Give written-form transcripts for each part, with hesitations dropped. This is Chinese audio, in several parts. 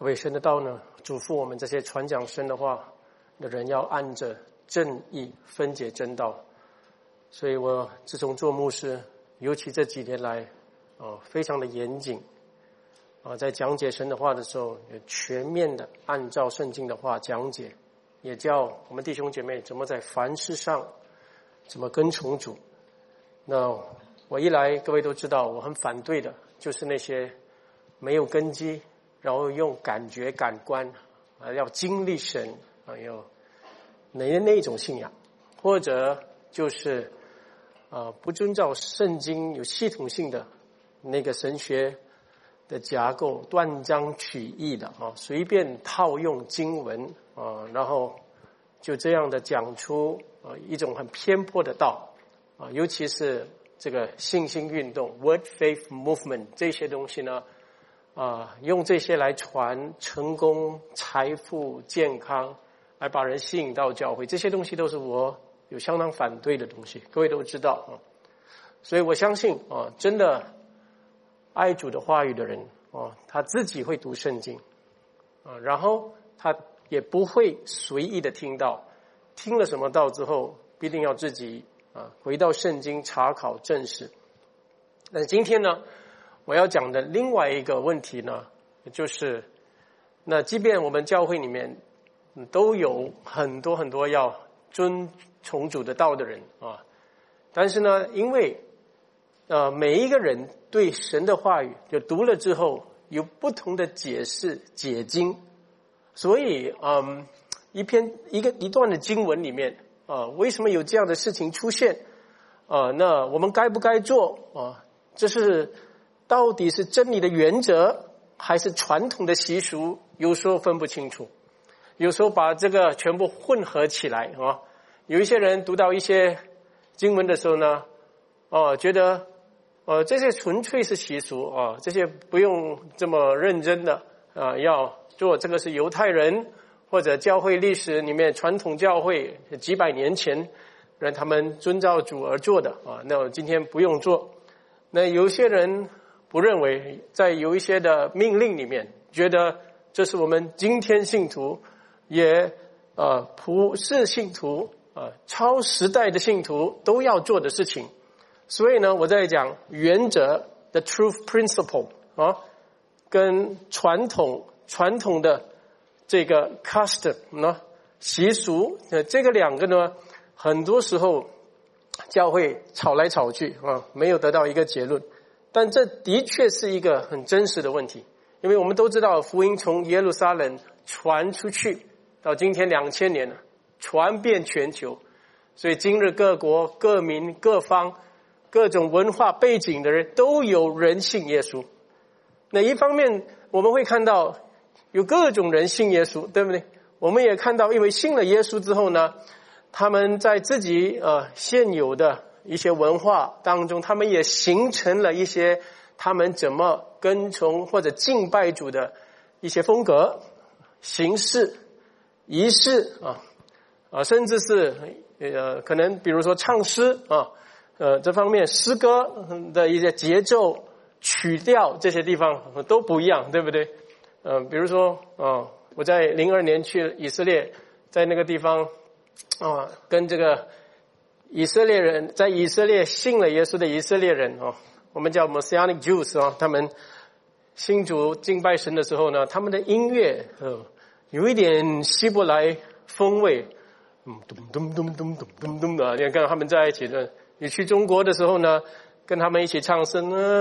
各位神的道呢，嘱咐我们这些传讲神的话的人要按着正义分解真道。所以我自从做牧师，尤其这几年来非常的严谨在讲解神的话的时候，也全面的按照圣经的话讲解，也教我们弟兄姐妹怎么在凡事上怎么跟从主。那我一来各位都知道，我很反对的就是那些没有根基，然后用感觉感官要经历神有那种信仰，或者就是不遵照圣经有系统性的那个神学的架构，断章取义的随便套用经文然后就这样的讲出一种很偏颇的道尤其是这个信心运动 Word Faith Movement 这些东西呢用这些来传成功、财富、健康，来把人吸引到教会，这些东西都是我有相当反对的东西，各位都知道所以我相信真的爱主的话语的人他自己会读圣经然后他也不会随意的听了什么道之后必定要自己回到圣经查考证实。但是今天呢，我要讲的另外一个问题呢，就是那即便我们教会里面都有很多很多要遵从主的道的人但是呢，因为每一个人对神的话语就读了之后有不同的解释解经，所以一段的经文里面为什么有这样的事情出现那我们该不该做这是到底是真理的原则还是传统的习俗，有时候分不清楚，有时候把这个全部混合起来有一些人读到一些经文的时候呢觉得这些纯粹是习俗这些不用这么认真的要做，这个是犹太人或者教会历史里面传统教会几百年前让他们遵照主而做的那今天不用做。那有些人不认为，在有一些的命令里面觉得这是我们今天信徒也普世信徒超时代的信徒都要做的事情。所以呢，我在讲原则的 truth principle 跟传统的这个 custom 呢习俗这个两个呢，很多时候教会吵来吵去没有得到一个结论。但这的确是一个很真实的问题，因为我们都知道福音从耶路撒冷传出去到今天2000年了，传遍全球，所以今日各国各民各方各种文化背景的人都有人信耶稣。那一方面我们会看到有各种人信耶稣，对不对？我们也看到因为信了耶稣之后呢，他们在自己现有的一些文化当中，他们也形成了一些他们怎么跟从或者敬拜主的一些风格、形式、仪式甚至是可能比如说唱诗这方面诗歌的一些节奏、曲调这些地方都不一样，对不对？比如说我在02年去以色列，在那个地方跟这个以色列人，在以色列信了耶稣的以色列人我们叫 Messianic Jews 他们信主敬拜神的时候呢，他们的音乐有一点希伯来风味咚咚咚咚咚咚咚的，你看他们在一起的。你去中国的时候呢，跟他们一起唱诗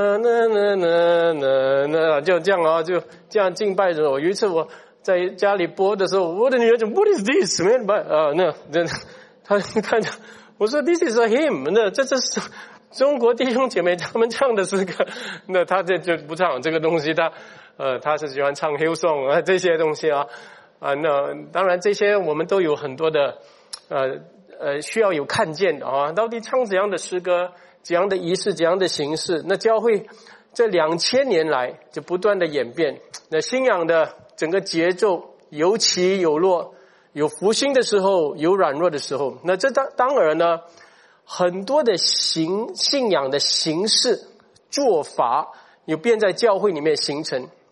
就这样就这样敬拜着。有一次我在家里播的时候，我的女儿就 What is this man？ 他看着我说 This is a hymn。 那这是中国弟兄姐妹他们唱的诗歌，那他就不唱这个东西，他是喜欢唱 Hillsong 这些东西那当然这些我们都有很多的需要有看见的到底唱怎样的诗歌、怎样的仪式、怎样的形式。那教会这2000年来就不断的演变，那信仰的整个节奏有起有落，有复兴的时候，有软弱的时候。那这当然呢，很多的信仰的形式做法有便在教会里面形成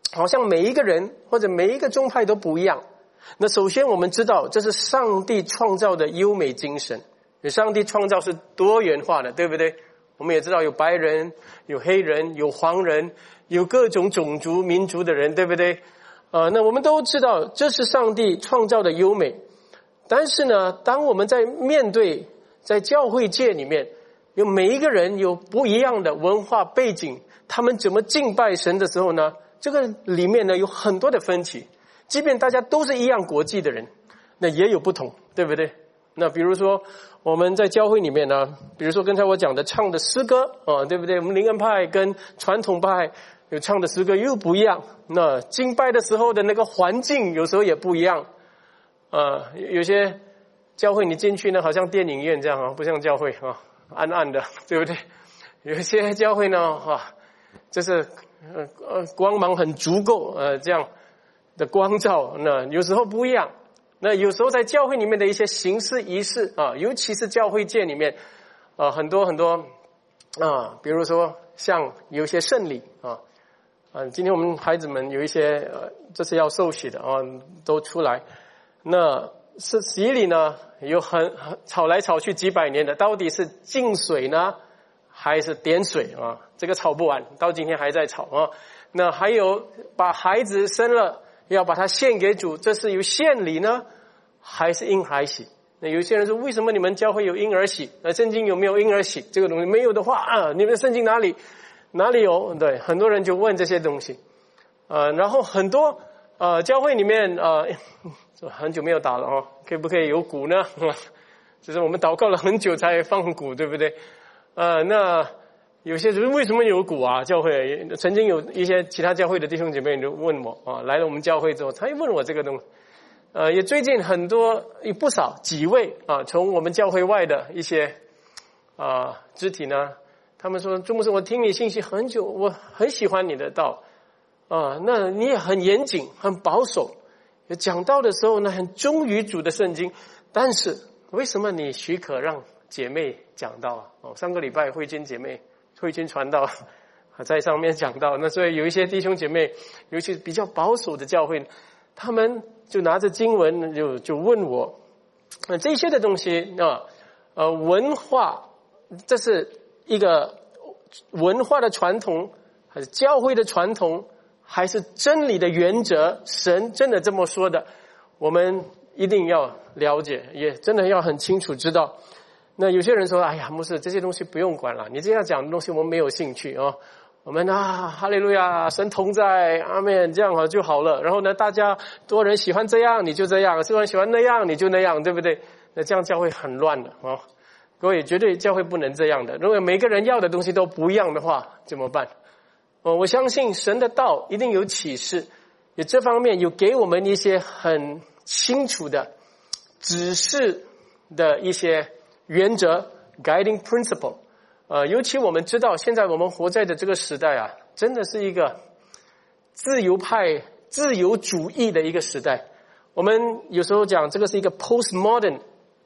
好像每一个人或者每一个宗派都不一样。那首先我们知道，这是上帝创造的优美精神。上帝创造是多元化的，对不对？我们也知道有白人，有黑人，有黄人，有各种种族民族的人，对不对？那我们都知道这是上帝创造的优美。但是呢，当我们在面对在教会界里面，有每一个人有不一样的文化背景，他们怎么敬拜神的时候呢，这个里面呢有很多的分歧。即便大家都是一样国际的人，那也有不同，对不对？那比如说我们在教会里面呢，比如说刚才我讲的唱的诗歌对不对？我们灵恩派跟传统派有唱的诗歌又不一样，那敬拜的时候的那个环境有时候也不一样。有些教会你进去呢好像电影院这样不像教会暗暗的，对不对？有些教会呢就是光芒很足够这样的光照，那有时候不一样。那有时候在教会里面的一些形式仪式尤其是教会界里面很多比如说像有一些圣礼今天我们孩子们有一些这是要受洗的都出来。那是洗礼呢有很吵来吵去几百年的，到底是浸水呢还是点水这个吵不完，到今天还在吵那还有把孩子生了要把它献给主，这是由献礼呢还是婴孩洗？那有些人说为什么你们教会有婴儿洗？那圣经有没有婴儿洗这个东西？没有的话你们的圣经哪里有？对，很多人就问这些东西然后很多教会里面很久没有打了可不可以有鼓呢？就是我们祷告了很久才放鼓，对不对？那有些人为什么有鼓教会曾经有一些其他教会的弟兄姐妹就问我来了我们教会之后，他也问我这个东西。也最近很多不少几位从我们教会外的一些肢体呢，他们说朱牧师，我听你信息很久，我很喜欢你的道那你也很严谨很保守，讲道的时候呢很忠于主的圣经，但是为什么你许可让姐妹讲道上个礼拜慧君传道在上面讲道，那所以有一些弟兄姐妹尤其比较保守的教会，他们就拿着经文就问我这些的东西文化，这是一个文化的传统还是教会的传统还是真理的原则？神真的这么说的，我们一定要了解，也真的要很清楚知道。那有些人说哎呀牧师这些东西不用管了，你这样讲的东西我们没有兴趣我们哈利路亚神同在阿们，这样就好了。然后呢大家多人喜欢这样你就这样，多人喜欢那样你就那样，对不对？那这样教会很乱的各位绝对教会不能这样的。如果每个人要的东西都不一样的话怎么办？我相信神的道一定有启示，也这方面有给我们一些很清楚的指示的一些原则 guiding principle尤其我们知道现在我们活在的这个时代真的是一个自由派自由主义的一个时代。我们有时候讲这个是一个 postmodern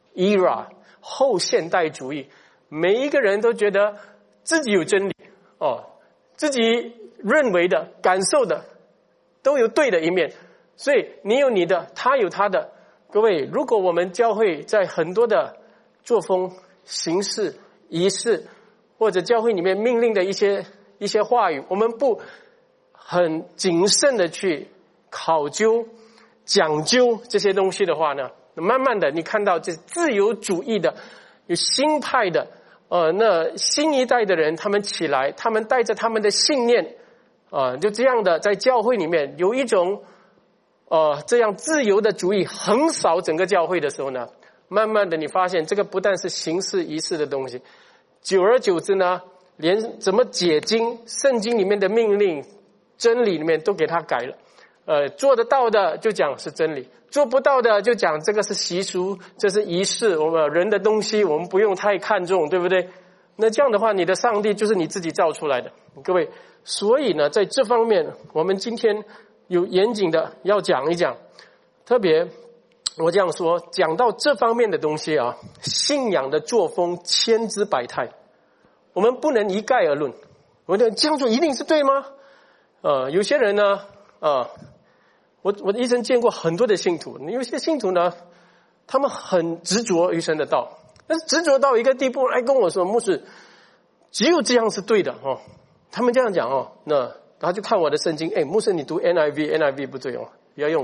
era 后现代主义，每一个人都觉得自己有真理自己认为的感受的都有对的一面，所以你有你的他有他的。各位如果我们教会在很多的作风形式仪式或者教会里面命令的一些话语，我们不很谨慎的去考究讲究这些东西的话呢，慢慢的你看到这自由主义的有新派的那新一代的人他们起来，他们带着他们的信念就这样的在教会里面有一种这样自由的主义横扫整个教会的时候呢，慢慢的你发现这个不但是形式仪式的东西，久而久之呢连怎么解经圣经里面的命令真理里面都给他改了做得到的就讲是真理，做不到的就讲这个是习俗，这是仪式，我们人的东西我们不用太看重，对不对？那这样的话你的上帝就是你自己造出来的。各位所以呢在这方面我们今天有严谨的要讲一讲，特别我这样说讲到这方面的东西信仰的作风千姿百态，我们不能一概而论。我觉得这样做一定是对吗？有些人呢我一生见过很多的信徒，有些信徒呢，他们很执着于神的道，但是执着到一个地步来跟我说，牧师，只有这样是对的哦。他们这样讲哦，那他就看我的圣经，牧师你读 NIV 不对哦，要用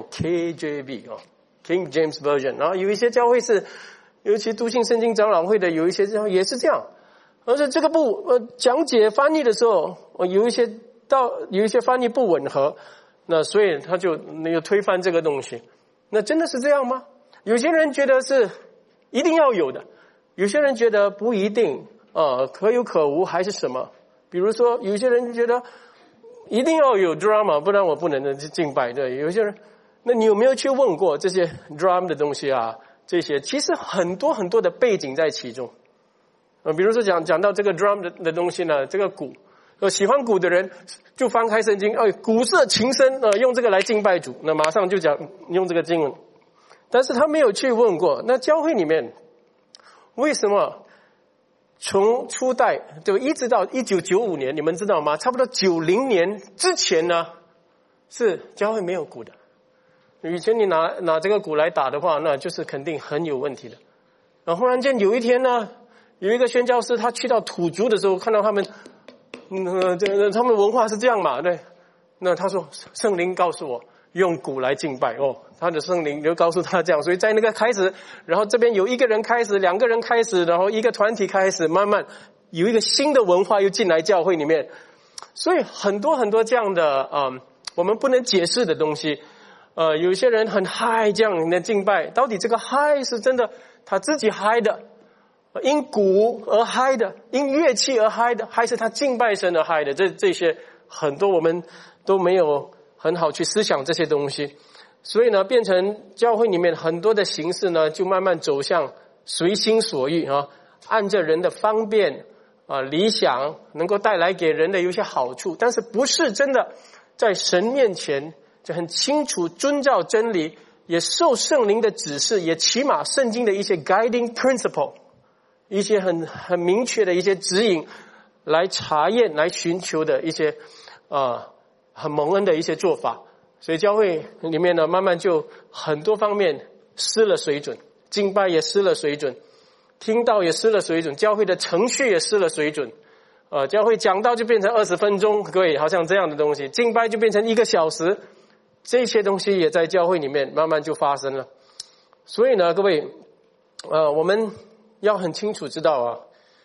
KJV 哦 ，King James Version。然后有一些教会是，尤其读信圣经长老会的，有一些也是这样。而且这个讲解翻译的时候，有一些翻译不吻合，那所以他就推翻这个东西。那真的是这样吗？有些人觉得是一定要有的，有些人觉得不一定，可有可无还是什么。比如说，有些人觉得一定要有 drama， 不然我不能敬拜。对，有些人，那你有没有去问过这些 drama 的东西啊？这些其实很多很多的背景在其中。比如说讲到这个 drum 的东西呢，这个鼓，喜欢鼓的人就翻开圣经，鼓瑟琴声，用这个来敬拜主，那马上就讲用这个经文。但是他没有去问过，那教会里面为什么从初代就一直到1995年，你们知道吗？差不多90年之前呢，是教会没有鼓的。以前你拿这个鼓来打的话，那就是肯定很有问题的。然后忽然间有一天呢，有一个宣教师，他去到土族的时候，看到他们，他们文化是这样嘛，对。那他说，圣灵告诉我用鼓来敬拜哦，他的圣灵就告诉他这样，所以在那个开始，然后这边有一个人开始，两个人开始，然后一个团体开始，慢慢有一个新的文化又进来教会里面，所以很多很多这样的我们不能解释的东西。有些人很嗨这样的敬拜，到底这个嗨是真的他自己嗨的，因鼓而嗨的，因乐器而嗨的，还是他敬拜神而嗨的？这些很多我们都没有很好去思想这些东西，所以呢，变成教会里面很多的形式呢，就慢慢走向随心所欲啊，按着人的方便理想能够带来给人的有些好处，但是不是真的在神面前就很清楚遵照真理，也受圣灵的指示，也起码圣经的一些 guiding principle， 一些很明确的一些指引来查验，来寻求的一些很蒙恩的一些做法。所以教会里面呢，慢慢就很多方面失了水准，敬拜也失了水准，听道也失了水准，教会的程序也失了水准。教会讲道就变成20分钟，各位好像这样的东西，敬拜就变成1个小时，这些东西也在教会里面慢慢就发生了。所以呢，各位，我们要很清楚知道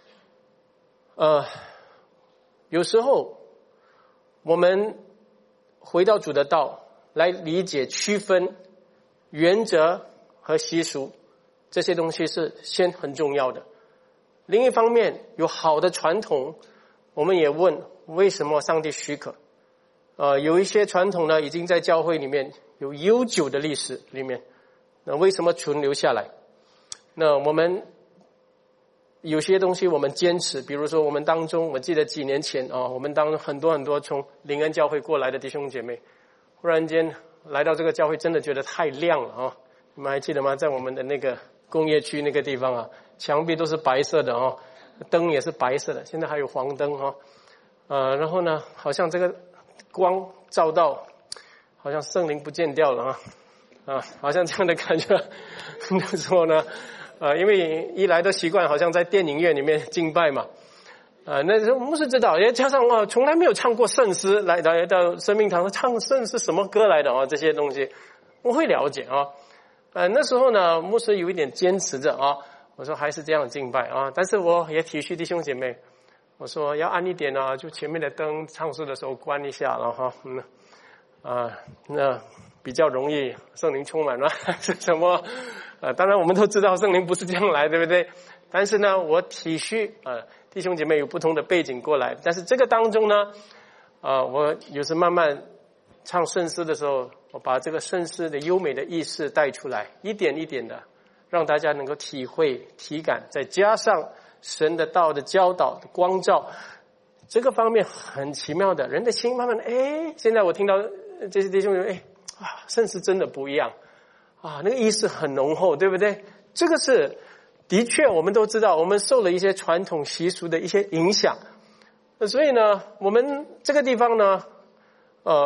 有时候我们回到主的道来理解区分原则和习俗，这些东西是先很重要的。另一方面，有好的传统，我们也问为什么上帝许可。有一些传统呢，已经在教会里面有悠久的历史里面，那为什么存留下来？那我们有些东西我们坚持，比如说我们当中，我记得几年前我们当很多从灵恩教会过来的弟兄姐妹，忽然间来到这个教会，真的觉得太亮了你们还记得吗？在我们的那个工业区那个地方墙壁都是白色的灯也是白色的，现在还有黄灯然后呢，好像这个光照到，好像圣灵不见掉了好像这样的感觉。那时候呢，因为一来的习惯，好像在电影院里面敬拜嘛，那时候牧师知道，也加上从来没有唱过圣诗，来到生命堂唱圣诗什么歌来的这些东西我会了解那时候呢，牧师有一点坚持着我说还是这样敬拜但是我也体恤弟兄姐妹，我说要暗一点就前面的灯唱诗的时候关一下了那比较容易圣灵充满了是什么当然我们都知道圣灵不是这样来，对不对？但是呢，我体恤弟兄姐妹有不同的背景过来，但是这个当中呢我有时慢慢唱圣诗的时候，我把这个圣诗的优美的意思带出来，一点一点的让大家能够体会体感，再加上神的道的教导的光照，这个方面很奇妙的，人的心慢慢的现在我听到这些弟兄说圣诗真的不一样那个意思很浓厚，对不对？这个是的确我们都知道，我们受了一些传统习俗的一些影响，所以呢，我们这个地方呢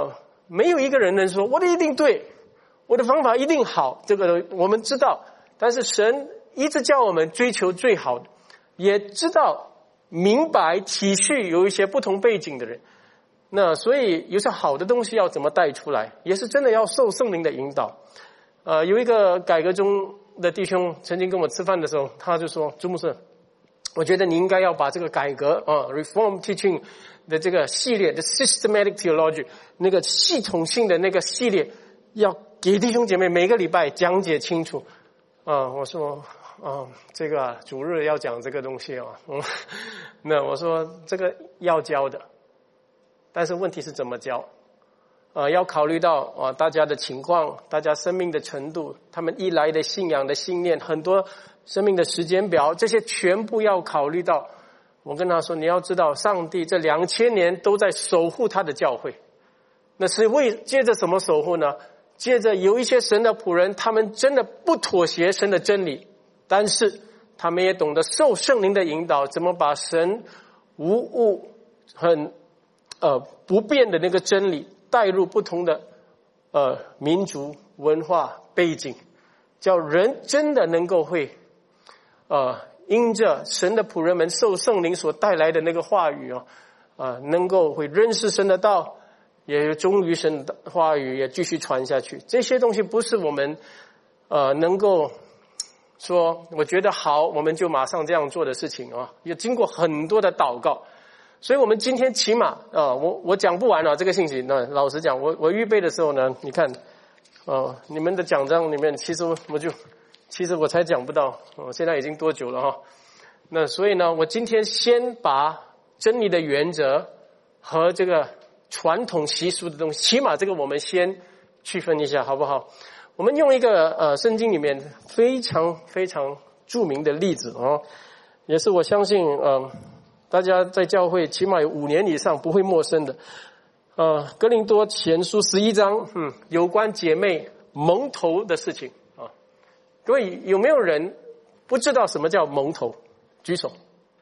没有一个人能说我的一定对，我的方法一定好，这个我们知道。但是神一直叫我们追求最好的，也知道明白体恤有一些不同背景的人。那所以有些好的东西要怎么带出来，也是真的要受圣灵的引导。有一个改革中的弟兄曾经跟我吃饭的时候，他就说，朱牧师，我觉得你应该要把这个改革Reform Teaching 的这个系列的 Systematic Theology 那个系统性的那个系列，要给弟兄姐妹每个礼拜讲解清楚。我说这个主日要讲这个东西那我说这个要教的，但是问题是怎么教？要考虑到大家的情况，大家生命的程度，他们一来的信仰的信念，很多生命的时间表，这些全部要考虑到。我跟他说，你要知道上帝这2000年都在守护他的教会，那是借着什么守护呢？借着有一些神的仆人，他们真的不妥协神的真理，但是他们也懂得受圣灵的引导，怎么把神无误很不变的那个真理带入不同的民族文化背景，叫人真的能够会因着神的仆人们受圣灵所带来的那个话语能够会认识神的道，也忠于神的话语，也继续传下去。这些东西不是我们能够说我觉得好我们就马上这样做的事情也经过很多的祷告。所以我们今天起码我讲不完这个信息。那老实讲，我预备的时候呢，你看你们的讲章里面，其实我才讲不到现在已经多久了那所以呢，我今天先把真理的原则和这个传统习俗的东西，起码这个我们先区分一下，好不好？我们用一个圣经里面非常非常著名的例子也是我相信大家在教会起码有5年以上不会陌生的哥林多前书11章有关姐妹蒙头的事情各位有没有人不知道什么叫蒙头？举手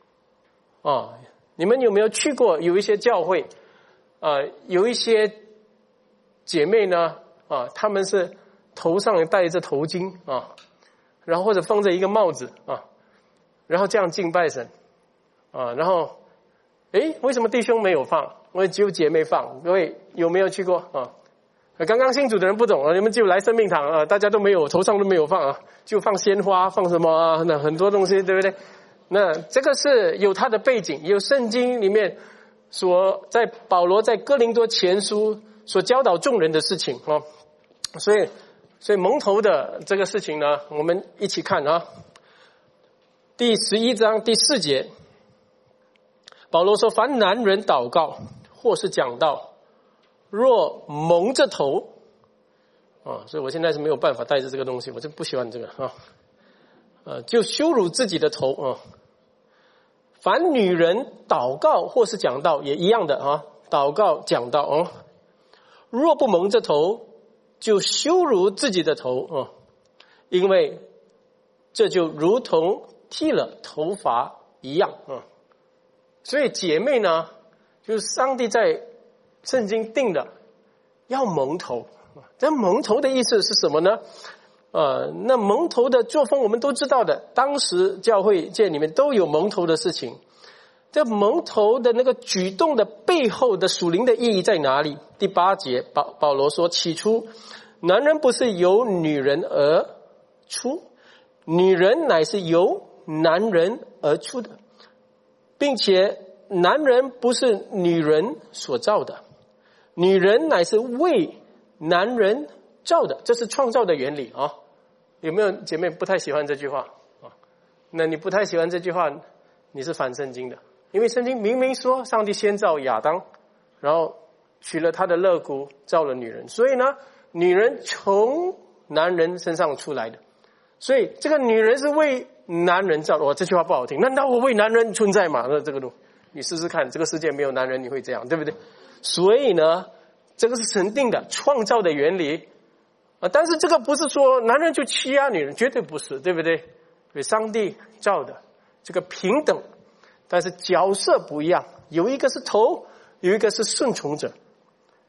你们有没有去过有一些教会有一些姐妹呢她们是头上戴着头巾然后或者放着一个帽子然后这样敬拜神然后为什么弟兄没有放？我只有姐妹放。各位有没有去过刚刚信主的人不懂你们就来生命堂大家都没有，头上都没有放就放鲜花，放什么那很多东西，对不对？那这个是有它的背景，有圣经里面在保罗在哥林多前书所教导众人的事情所以蒙头的这个事情呢，我们一起看第11章第4节，保罗说，凡男人祷告或是讲道，若蒙着头所以我现在是没有办法带着这个东西，我就不喜欢这个就羞辱自己的头凡女人祷告或是讲道也一样的祷告讲道若不蒙着头，就羞辱自己的头因为这就如同剃了头发一样所以姐妹呢，就是上帝在圣经定的要蒙头。这蒙头的意思是什么呢？那蒙头的作风我们都知道的，当时教会界里面都有蒙头的事情。这蒙头的那个举动的背后的属灵的意义在哪里？第8节保罗说，起初男人不是由女人而出，女人乃是由男人而出的，并且男人不是女人所造的，女人乃是为男人造的，这是创造的原理有没有姐妹不太喜欢这句话那你不太喜欢这句话，你是反圣经的。因为圣经明明说上帝先造亚当，然后取了他的肋骨造了女人，所以呢女人从男人身上出来的，所以这个女人是为男人造的。这句话不好听，难道我为男人存在吗？那这个你试试看，这个世界没有男人你会这样，对不对？所以呢这个是神定的创造的原理但是这个不是说男人就欺压女人，绝对不是，对不对？所以上帝造的这个平等，但是角色不一样，有一个是头，有一个是顺从者。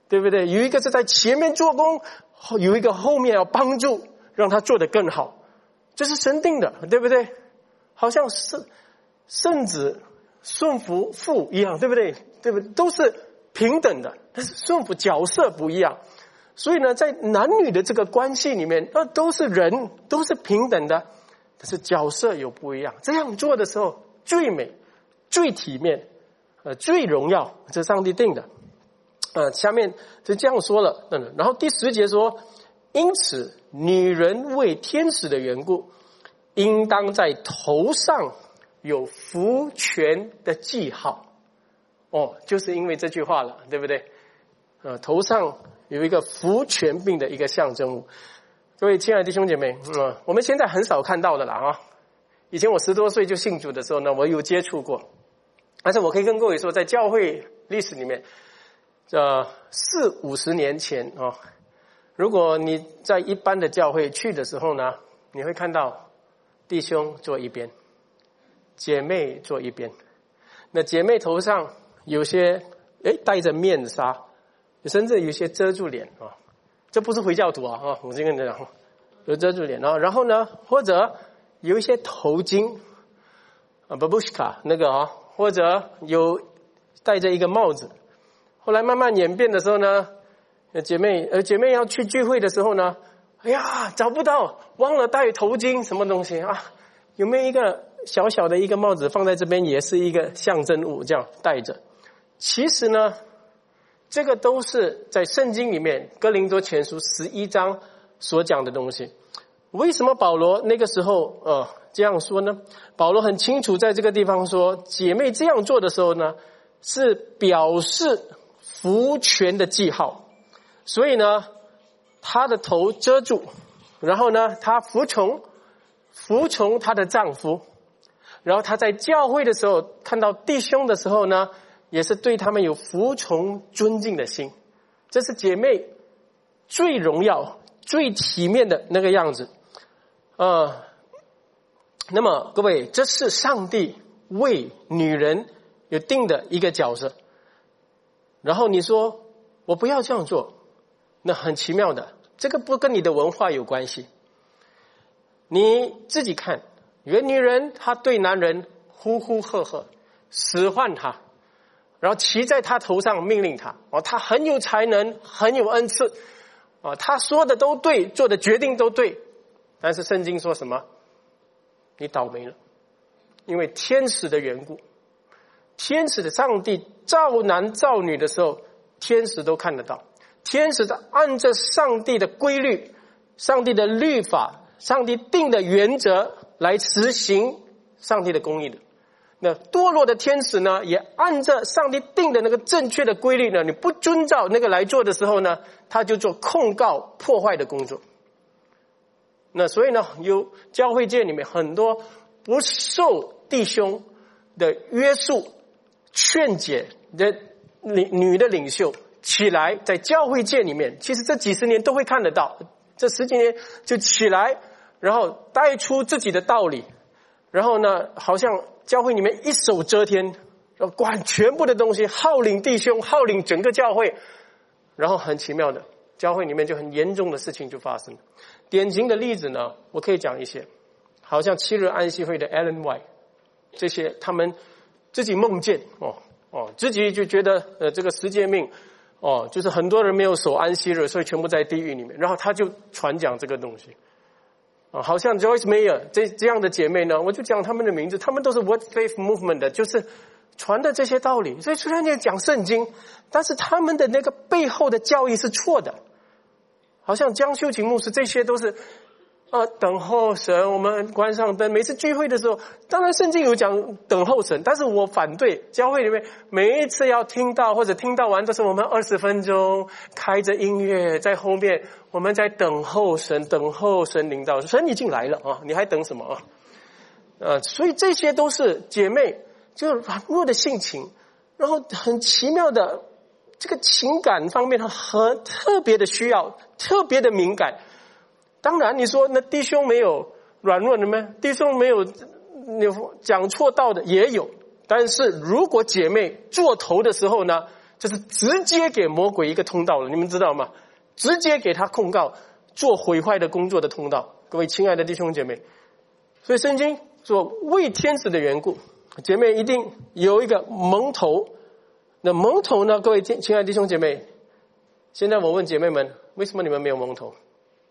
对不对？有一个是在前面做工，有一个后面要帮助，让他做得更好，这是神定的，对不对？好像是圣子顺服父一样，对不对？对不对？都是平等的，但是顺服角色不一样。所以呢，在男女的这个关系里面，都是人，都是平等的，但是角色有不一样。这样做的时候最美、最体面、最荣耀，这是上帝定的。下面就这样说了。然后第10节说，因此女人为天使的缘故，应当在头上有福权的记号。就是因为这句话了，对不对？头上有一个福权柄的一个象征物。各位亲爱的弟兄姐妹，我们现在很少看到的啦啊。以前我10多岁就信主的时候呢，我有接触过。但是我可以跟各位说，在教会历史里面40-50年前如果你在一般的教会去的时候呢，你会看到弟兄坐一边，姐妹坐一边。那姐妹头上有些戴着面纱，甚至有些遮住脸这不是回教徒我先跟你讲，有遮住脸然后呢，或者有一些头巾babushka 那个或者有戴着一个帽子。后来慢慢演变的时候呢，姐妹要去聚会的时候呢，找不到，忘了戴头巾什么东西有没有一个小小的一个帽子放在这边，也是一个象征物，这样戴着。其实呢，这个都是在圣经里面哥林多前书11章所讲的东西。为什么保罗那个时候这样说呢？保罗很清楚在这个地方说，姐妹这样做的时候呢，是表示福权的记号。所以呢，她的头遮住，然后呢，她服从她的丈夫，然后她在教会的时候看到弟兄的时候呢，也是对他们有服从尊敬的心。这是姐妹最荣耀最体面的那个样子。那么各位，这是上帝为女人有定的一个角色。然后你说我不要这样做，那很奇妙的，这个不跟你的文化有关系。你自己看，有个女人她对男人呼呼喝喝，使唤他，然后骑在他头上命令他他很有才能，很有恩赐他说的都对，做的决定都对。但是圣经说什么？你倒霉了，因为天使的缘故。天使的上帝造男造女的时候，天使都看得到，天使在按照上帝的规律、上帝的律法、上帝定的原则来实行上帝的公义的。那堕落的天使呢，也按照上帝定的那个正确的规律呢，你不遵照那个来做的时候呢，他就做控告破坏的工作。那所以呢，有教会界里面很多不受弟兄的约束劝解的女的领袖起来，在教会界里面，其实这几十年都会看得到，这10几年就起来，然后带出自己的道理，然后呢，好像教会里面一手遮天，管全部的东西，号令弟兄，号令整个教会，然后很奇妙的，教会里面就很严重的事情就发生了。典型的例子呢，我可以讲一些，好像7日安息会的 Ellen White 这些，他们自己梦见自己就觉得这个十诫命就是很多人没有守安息日，所以全部在地狱里面，然后他就传讲这个东西好像 Joyce Meyer 这样的姐妹呢，我就讲他们的名字，他们都是 Word Faith Movement 的，就是传的这些道理。所以虽然你讲圣经，但是他们的那个背后的教义是错的。好像江秀琴牧师，这些都是等候神，我们关上灯。每次聚会的时候，当然圣经有讲等候神，但是我反对教会里面每一次要听到或者听到完都是我们20分钟开着音乐在后面，我们在等候神，等候神领导，神已经来了你还等什么所以这些都是姐妹就是软弱的性情，然后很奇妙的这个情感方面很特别的需要，特别的敏感。当然你说那弟兄没有软弱的吗？弟兄没有讲错道的也有，但是如果姐妹做头的时候呢， 就是直接给魔鬼一个通道了，你们知道吗？直接给他控告做毁坏的工作的通道。各位亲爱的弟兄姐妹，所以圣经说为天使的缘故，姐妹一定有一个蒙头。那蒙头呢？各位亲爱的弟兄姐妹，现在我问姐妹们，为什么你们没有蒙头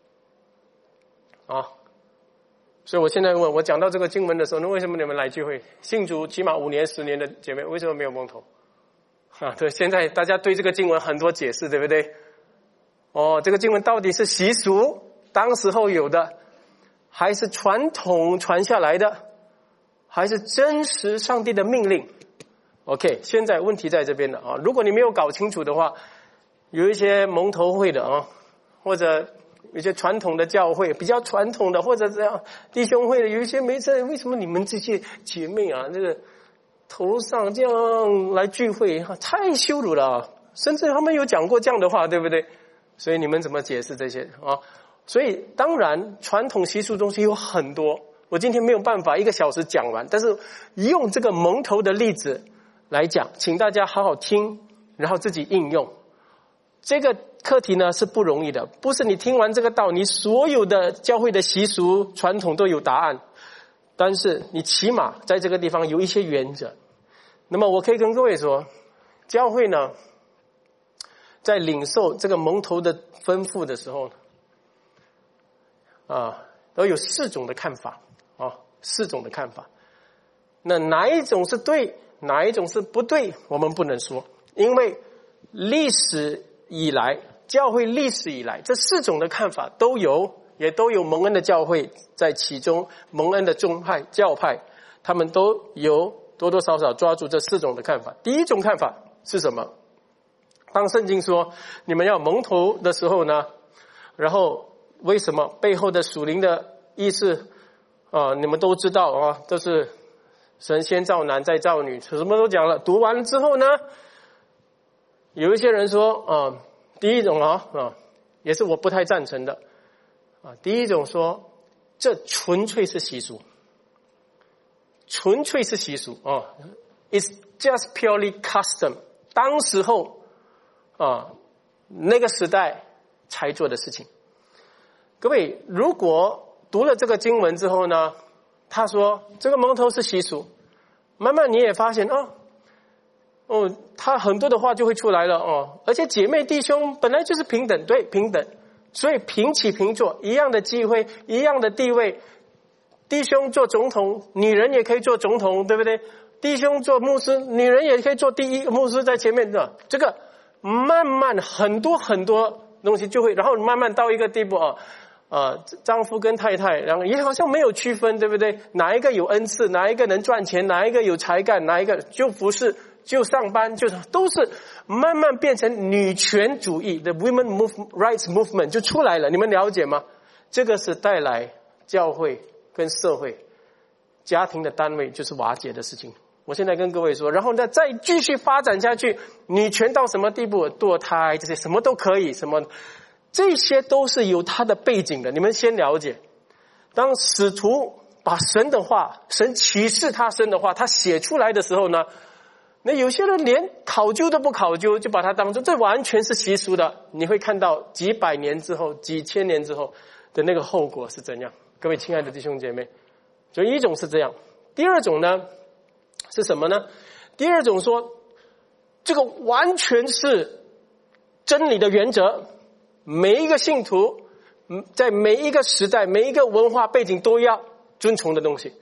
啊？所以我现在问，我讲到这个经文的时候，那为什么你们来聚会信主起码5年10年的姐妹为什么没有蒙头啊？对，现在大家对这个经文很多解释，对不对？这个经文到底是习俗当时候有的，还是传统传下来的，还是真实上帝的命令？ OK， 现在问题在这边了啊！如果你没有搞清楚的话，有一些蒙头会的啊，或者有些传统的教会比较传统的，或者这样弟兄会的，有一些没事，为什么你们这些姐妹啊，这个头上这样来聚会，太羞辱了啊！甚至他们有讲过这样的话，对不对？所以你们怎么解释这些啊？所以当然传统习俗东西有很多，我今天没有办法1个小时讲完，但是用这个蒙头的例子来讲，请大家好好听，然后自己应用。这个课题呢是不容易的，不是你听完这个道，你所有的教会的习俗传统都有答案，但是你起码在这个地方有一些原则。那么我可以跟各位说，教会呢在领受这个蒙头的吩咐的时候都有4种的看法4种的看法。那哪一种是对，哪一种是不对，我们不能说，因为历史以来，教会历史以来，这4种的看法都有，也都有蒙恩的教会在其中，蒙恩的宗派教派，他们都有多多少少抓住这4种的看法。第一种看法是什么？当圣经说你们要蒙头的时候呢，然后为什么背后的属灵的意思你们都知道都是神先造男再造女，什么都讲了。读完了之后呢，有一些人说第一种也是我不太赞成的第一种说这纯粹是习俗，纯粹是习俗It's just purely custom， 当时候那个时代才做的事情。各位如果读了这个经文之后呢，他说这个蒙头是习俗，慢慢你也发现他很多的话就会出来了而且姐妹弟兄本来就是平等，对，平等，所以平起平坐，一样的机会，一样的地位，弟兄做总统，女人也可以做总统，对不对？弟兄做牧师，女人也可以做第一个牧师在前面的，这个慢慢很多很多东西就会，然后慢慢到一个地步丈夫跟太太，然后也好像没有区分，对不对？哪一个有恩赐，哪一个能赚钱，哪一个有才干，哪一个就不是，就上班，就是都是慢慢变成女权主义的 Women Rights Movement 就出来了，你们了解吗？这个是带来教会跟社会家庭的单位就是瓦解的事情。我现在跟各位说，然后呢再继续发展下去，女权到什么地步，堕胎这些什么都可以，什么这些都是有它的背景的，你们先了解。当使徒把神的话，神启示他神的话他写出来的时候呢，那有些人连考究都不考究，就把它当作这完全是习俗的，你会看到几百年之后几千年之后的那个后果是怎样。各位亲爱的弟兄姐妹，就一种是这样。第二种呢是什么呢？第二种说这个完全是真理的原则，每一个信徒在每一个时代每一个文化背景都要遵从的东西。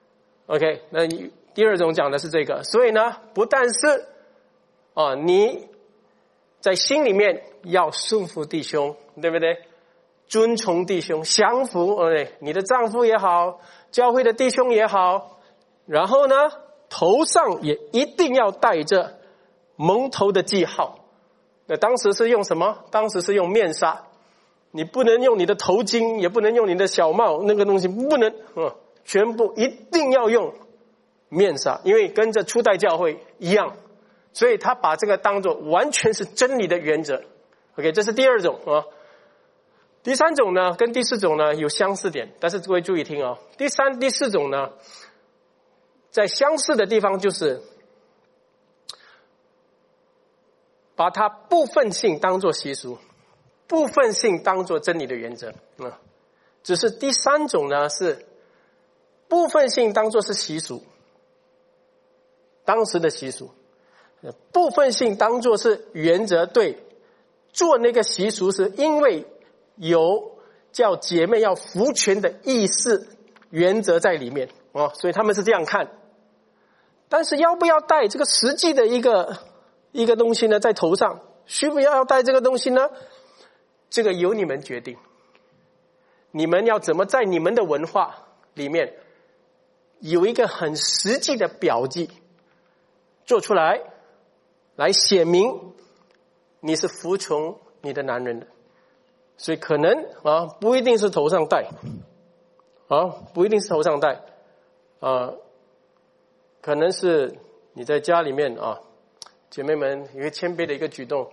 OK， 那第二种讲的是这个，所以呢不但是你在心里面要顺服弟兄，对不对？遵从弟兄，降服你的丈夫也好，教会的弟兄也好，然后呢头上也一定要戴着蒙头的记号。那当时是用什么？当时是用面纱，你不能用你的头巾，也不能用你的小帽，那个东西不能全部一定要用面纱，因为跟着初代教会一样，所以他把这个当作完全是真理的原则。 OK， 这是第二种第三种呢跟第四种呢有相似点，但是各位注意听第三第四种呢在相似的地方就是把它部分性当作习俗，部分性当作真理的原则。只是第三种呢，是部分性当作是习俗，当时的习俗，部分性当作是原则。对，做那个习俗是因为有叫姐妹要服全的意识原则在里面所以他们是这样看。但是要不要带这个实际的一个东西呢，在头上，需不要带这个东西呢？这个由你们决定。你们要怎么在你们的文化里面有一个很实际的标记做出来，来显明你是服从你的男人的。所以可能不一定是头上戴不一定是头上戴可能是你在家里面姐妹们有一个谦卑的一个举动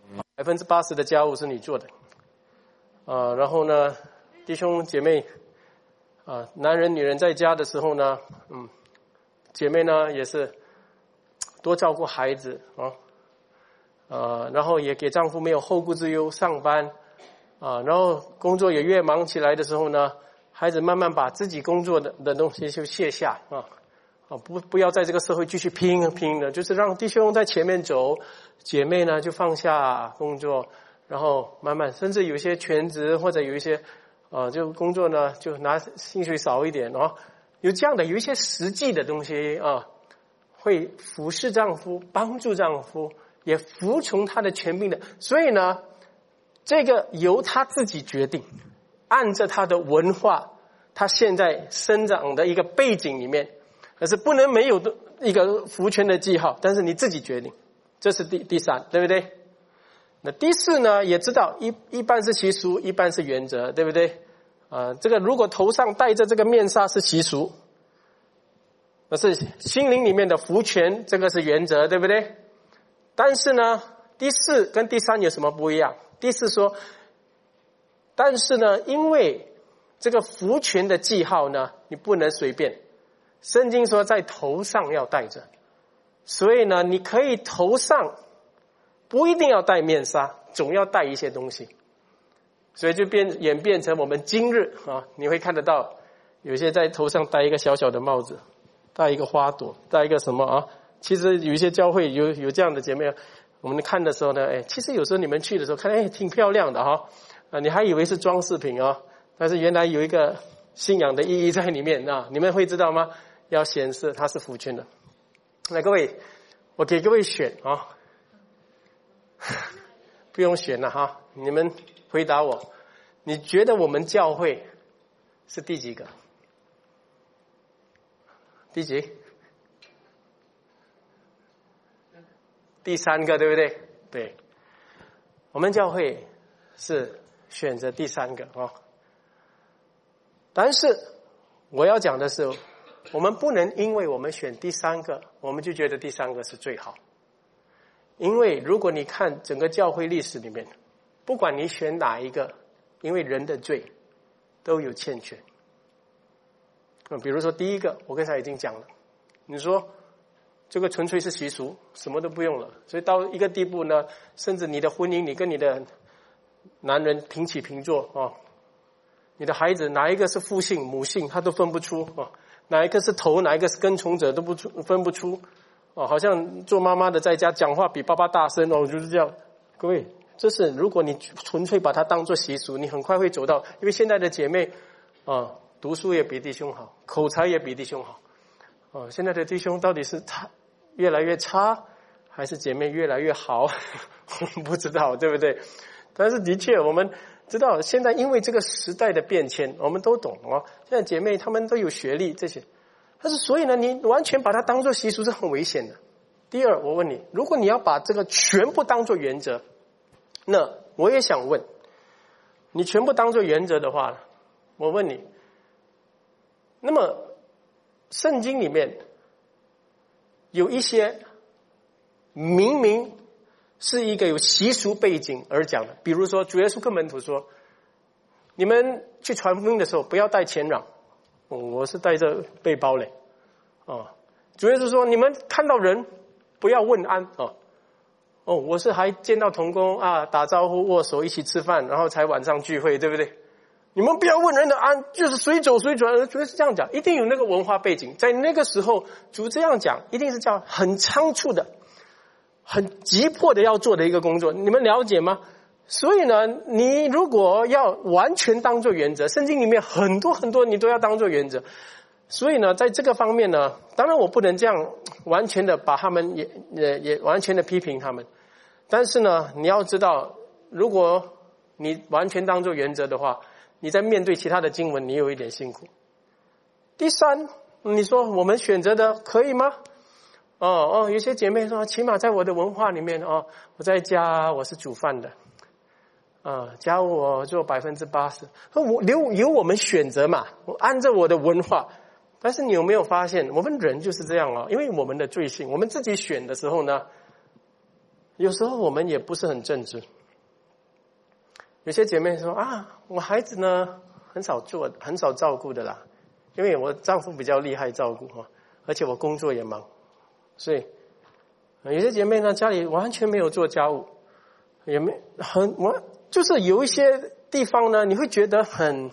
，80%的家务是你做的然后呢，弟兄姐妹男人女人在家的时候呢姐妹呢也是多照顾孩子然后也给丈夫没有后顾之忧，上班然后工作也越忙起来的时候呢，孩子慢慢把自己工作的东西就卸下不要在这个社会继续拼的，就是让弟兄在前面走，姐妹呢就放下工作，然后慢慢，甚至有一些全职或者有一些就工作呢就拿薪水少一点有这样的有一些实际的东西会服侍丈夫，帮助丈夫，也服从他的权柄的。所以呢，这个由他自己决定，按着他的文化，他现在生长的一个背景里面，可是不能没有一个服权的记号，但是你自己决定。这是第三，对不对？那第四呢，也知道一半是习俗，一半是原则，对不对？这个如果头上戴着这个面纱是习俗，那是心灵里面的服权，这个是原则，对不对？但是呢，第四跟第三有什么不一样？第四说，但是呢，因为这个服权的记号呢，你不能随便。圣经说在头上要戴着，所以呢，你可以头上不一定要戴面纱，总要戴一些东西。所以就演变成我们今日你会看得到，有些在头上戴一个小小的帽子，戴一个花朵，戴一个什么其实有一些教会有这样的姐妹，我们看的时候呢，其实有时候你们去的时候看，挺漂亮的你还以为是装饰品但是原来有一个信仰的意义在里面你们会知道吗？要显示它是服权的。那各位，我给各位选不用选了你们回答我，你觉得我们教会是第几个？第几？第三个，对不对？对，我们教会是选择第三个但是我要讲的是，我们不能因为我们选第三个，我们就觉得第三个是最好。因为如果你看整个教会历史里面，不管你选哪一个，因为人的罪都有欠缺。比如说第一个，我刚才已经讲了，你说这个纯粹是习俗，什么都不用了，所以到一个地步呢，甚至你的婚姻，你跟你的男人平起平坐你的孩子哪一个是父姓母姓他都分不出哪一个是头哪一个是跟从者都分不出好像做妈妈的在家讲话比爸爸大声就是这样。各位，这是如果你纯粹把它当作习俗，你很快会走到，因为现在的姐妹读书也比弟兄好，口才也比弟兄好现在的弟兄到底是越来越差，还是姐妹越来越好我们不知道，对不对？但是的确我们知道，现在因为这个时代的变迁，我们都懂现在姐妹她们都有学历这些，但是所以呢，你完全把它当作习俗是很危险的。第二，我问你，如果你要把这个全部当作原则，那我也想问，你全部当作原则的话，我问你，那么圣经里面有一些明明是一个有习俗背景而讲的，比如说主耶稣跟门徒说，你们去传福音的时候不要带钱囊我是带着背包嘞主耶稣说，你们看到人不要问安我是还见到同工啊，打招呼、握手、一起吃饭，然后才晚上聚会，对不对？你们不要问人的安，就是随走随转，主要是这样讲，一定有那个文化背景。在那个时候，主这样讲，一定是叫很仓促的、很急迫的要做的一个工作。你们了解吗？所以呢，你如果要完全当作原则，圣经里面很多很多你都要当作原则。所以呢，在这个方面呢，当然我不能这样完全的把他们也完全的批评他们。但是呢，你要知道，如果你完全当作原则的话，你在面对其他的经文，你有一点辛苦。第三，你说我们选择的可以吗？有些姐妹说，起码在我的文化里面，我在家我是煮饭的，家务我做80%，由我们选择嘛，我按照我的文化。但是你有没有发现，我们人就是这样因为我们的罪性，我们自己选的时候呢，有时候我们也不是很正直。有些姐妹说我孩子呢很少照顾的啦，因为我丈夫比较厉害照顾而且我工作也忙，所以有些姐妹呢家里完全没有做家务，也没就是有一些地方呢，你会觉得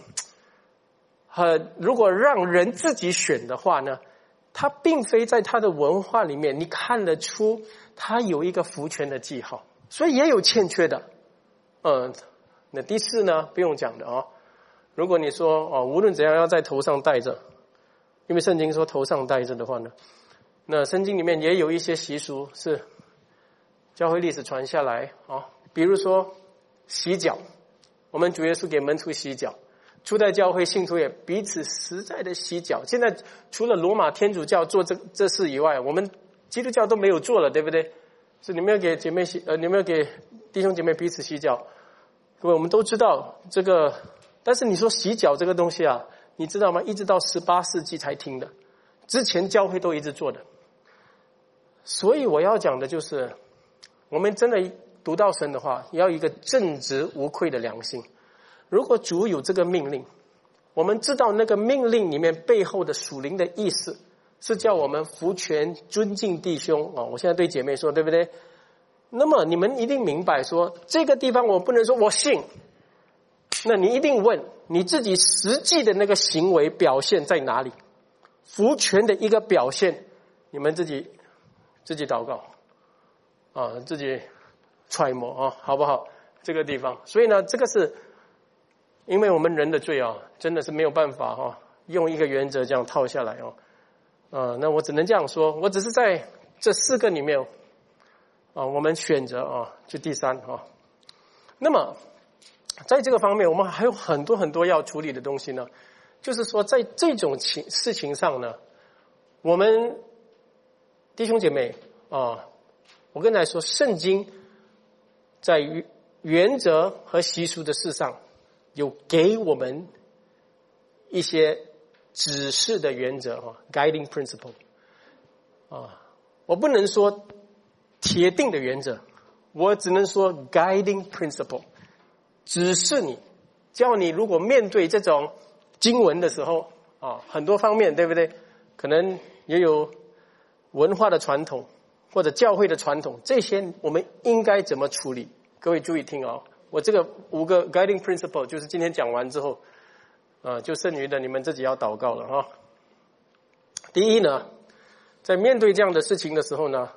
如果让人自己选的话呢，他并非在他的文化里面你看得出他有一个福权的记号，所以也有欠缺的。那第四呢，不用讲的如果你说无论怎样要在头上戴着，因为圣经说头上戴着的话呢，那圣经里面也有一些习俗是教会历史传下来比如说洗脚，我们主耶稣给门徒洗脚，初代教会信徒也彼此实在的洗脚。现在除了罗马天主教做这事以外，我们基督教都没有做了，对不对？所以你们要给姐妹你们要给弟兄姐妹彼此洗脚。各位，我们都知道这个，但是你说洗脚这个东西你知道吗？一直到18世纪才听的，之前教会都一直做的。所以我要讲的就是，我们真的读到神的话，要一个正直无愧的良心。如果主有这个命令，我们知道那个命令里面背后的属灵的意思是叫我们服权尊敬弟兄我现在对姐妹说，对不对？那么你们一定明白说，这个地方我不能说我信，那你一定问你自己实际的那个行为表现在哪里，服权的一个表现，你们自己祷告自己揣摩好不好？这个地方，所以呢，这个是因为我们人的罪真的是没有办法用一个原则这样套下来那我只能这样说，我只是在这4个里面我们选择就第3那么在这个方面，我们还有很多很多要处理的东西呢。就是说，在这种事情上呢，我们弟兄姐妹我跟大家说，圣经在原则和习俗的事上有给我们一些指示的原则guiding principle 我不能说铁定的原则，我只能说 guiding principle， 指示你，叫你如果面对这种经文的时候很多方面，对不对？可能也有文化的传统或者教会的传统，这些我们应该怎么处理？各位注意听我这个5个 guiding principle 就是今天讲完之后就剩余的你们自己要祷告了第一呢，在面对这样的事情的时候呢，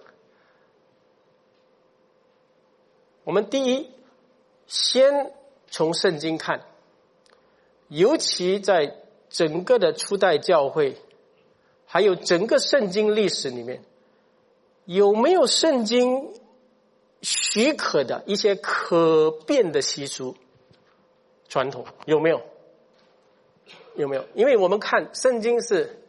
我们第一先从圣经看，尤其在整个的初代教会还有整个圣经历史里面，有没有圣经许可的一些可变的习俗传统？有没有？因为我们看圣经是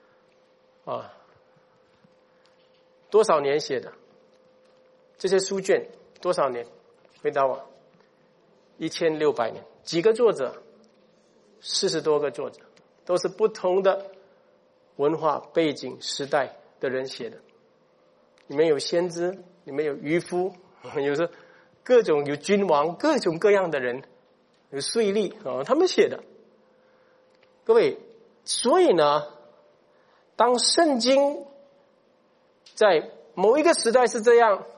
多少年写的，这些书卷多少年？回答我，1600年。几个作者？40多个作者，都是不同的文化背景时代的人写的。里面有先知，里面有渔夫，有时各种有君王，各种各样的人，有税吏他们写的。各位，所以呢，当圣经在某一个时代是这样，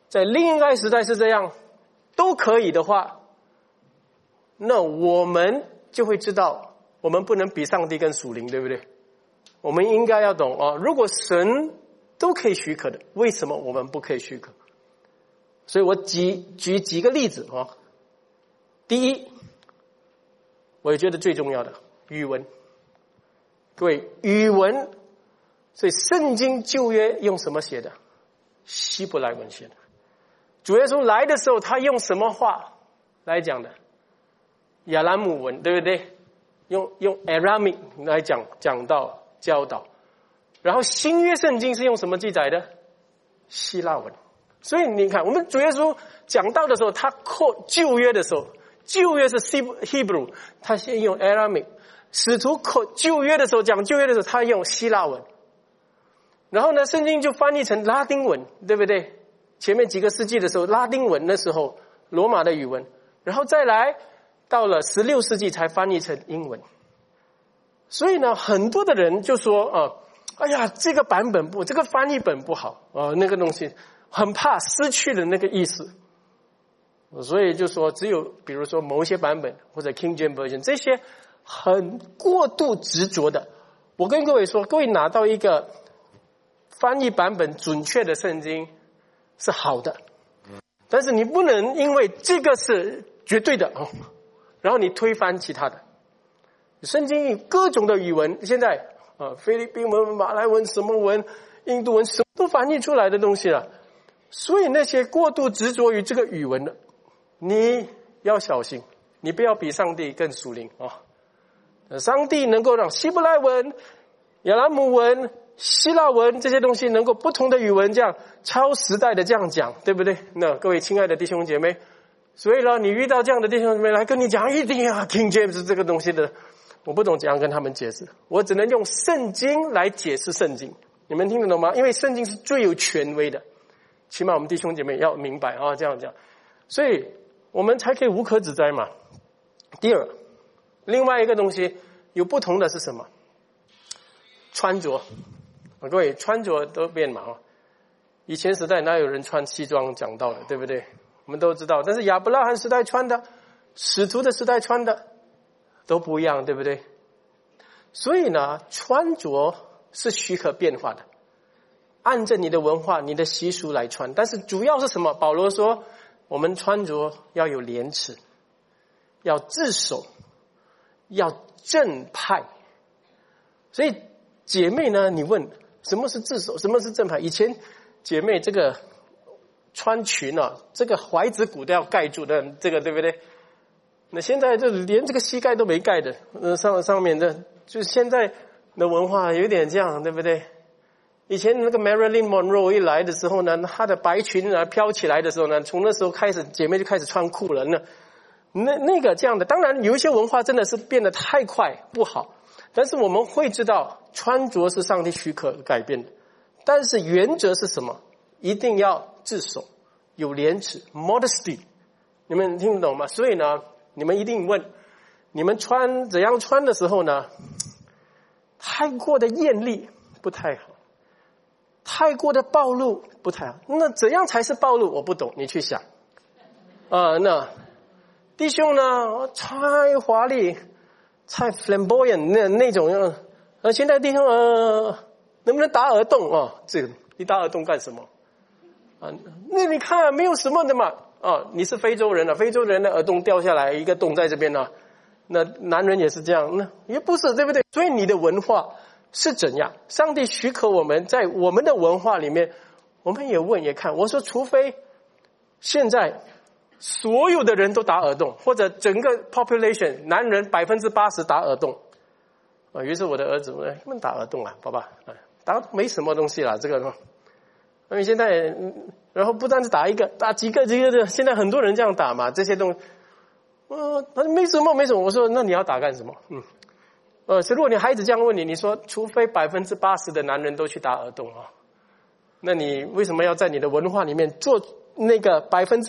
在另一个时代是这样，都可以的话，那我们就会知道，我们不能比上帝更属灵，对不对？我们应该要懂啊，如果神都可以许可的，为什么我们不可以许可？所以我举几个例子啊。第一，我也觉得最重要的语文。各位，语文，所以圣经旧约用什么写的？希伯来文写的。主耶稣来的时候，他用什么话来讲的？亚兰姆文，对不对？用 Aramaic 来讲道教导。然后新约圣经是用什么记载的？希腊文。所以你看，我们主耶稣讲道的时候，他quote旧约的时候，旧约是 Hebrew， 他先用 Aramaic。使徒quote旧约的时候，讲旧约的时候，他用希腊文。然后呢，圣经就翻译成拉丁文，对不对？前面几个世纪的时候，拉丁文那时候罗马的语文，然后再来到了16世纪才翻译成英文。所以呢，很多的人就说哎呀，这个版本这个翻译本不好那个东西很怕失去了那个意思。所以就说只有比如说某一些版本或者 King James Version 这些很过度执着的，我跟各位说，各位拿到一个翻译版本准确的圣经是好的，但是你不能因为这个是绝对的然后你推翻其他的。圣经各种的语文，现在菲律宾文、马来文、什么文、印度文，什么都翻译出来的东西了。所以那些过度执着于这个语文的，你要小心，你不要比上帝更属灵上帝能够让希伯来文、亚兰姆文、希腊文这些东西能够不同的语文这样超时代的这样讲，对不对？那各位亲爱的弟兄姐妹，所以呢，你遇到这样的弟兄姐妹来跟你讲一定要 King James 这个东西的，我不懂怎样跟他们解释，我只能用圣经来解释圣经。你们听得懂吗？因为圣经是最有权威的，起码我们弟兄姐妹要明白这样讲，所以我们才可以无可指摘嘛。第二，另外一个东西有不同的是什么？穿着。各位，穿着都变嘛以前时代哪有人穿西装讲道的，对不对？我们都知道，但是亚伯拉罕时代穿的，使徒的时代穿的都不一样，对不对？所以呢，穿着是许可变化的，按着你的文化、你的习俗来穿。但是主要是什么？保罗说，我们穿着要有廉耻，要自守，要正派。所以姐妹呢，你问什么是自守，什么是正派？以前姐妹这个穿裙这个踝子骨都要盖住的，这个对不对？那现在就连这个膝盖都没盖的，上面的，就是现在的文化有点这样，对不对？以前那个 Marilyn Monroe 一来的时候呢，她的白裙飘起来的时候呢，从那时候开始，姐妹就开始穿裤了。那个这样的，当然有一些文化真的是变得太快不好，但是我们会知道穿着是上帝许可改变的，但是原则是什么？一定要自守，有廉耻 modesty。 你们听得懂吗？所以呢，你们一定问，你们怎样穿的时候呢，太过的艳丽不太好，太过的暴露不太好。那怎样才是暴露？我不懂，你去想那弟兄呢太华丽太 flamboyant 那种现在弟兄能不能打耳洞这个你打耳洞干什么那你看没有什么的嘛你是非洲人非洲人的耳洞掉下来一个洞在这边那男人也是这样，那也不是，对不对？所以你的文化是怎样？上帝许可我们在我们的文化里面，我们也问也看。我说，除非现在所有的人都打耳洞，或者整个 population 男人80%打耳洞于是我的儿子他们打耳洞爸爸打没什么东西啦，这个因为现在然后不单是打一个，打几个的，现在很多人这样打嘛，这些东西没什么。我说那你要打干什么？所以如果你孩子这样问你，你说除非80%的男人都去打耳洞那你为什么要在你的文化里面做那个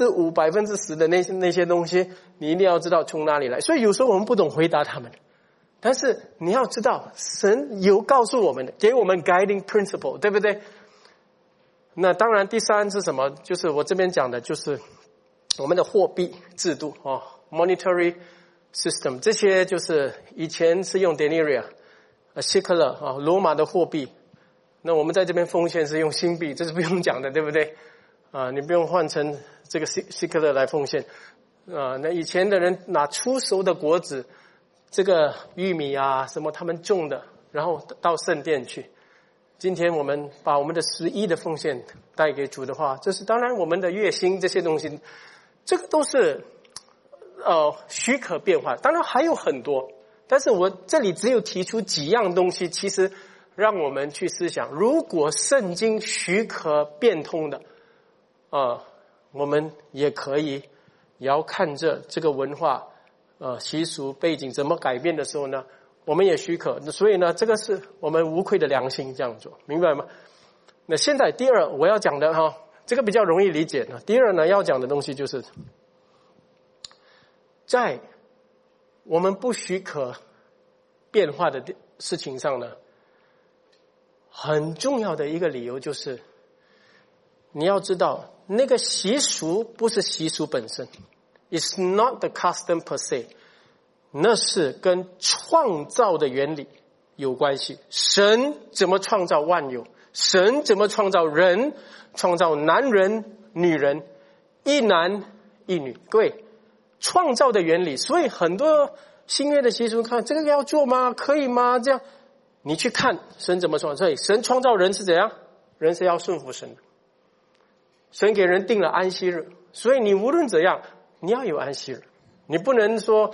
5%、10%的那些东西？你一定要知道从哪里来。所以有时候我们不懂回答他们，但是你要知道神有告诉我们的，给我们 guiding principle， 对不对？ 那当然第三是什么？就是我这边讲的就是我们的货币制度monetary system， 这些就是以前是用 denarii、secular 罗马的货币，那我们在这边奉献是用新币，这是不用讲的，对不对？你不用换成这个 secular 来奉献。那以前的人拿出熟的果子，这个玉米什么他们种的，然后到圣殿去。今天我们把我们的11的奉献带给主的话，这是当然我们的月薪这些东西，这个都是许可变化，当然还有很多，但是我这里只有提出几样东西，其实让我们去思想，如果圣经许可变通的我们也可以也要看着这个文化习俗背景怎么改变的时候呢，我们也许可，所以呢，这个是我们无愧的良心这样做，明白吗？那现在第二我要讲的这个比较容易理解呢。第二呢要讲的东西就是，在我们不许可变化的事情上呢，很重要的一个理由就是，你要知道那个习俗不是习俗本身 ，It's not the custom per se。那是跟创造的原理有关系。神怎么创造万有？神怎么创造人？创造男人、女人，一男一女。各位，创造的原理。所以很多新约的习俗，看这个要做吗？可以吗？这样，你去看神怎么创造。所以神创造人是怎样？人是要顺服神的。神给人定了安息日，所以你无论怎样，你要有安息日。你不能说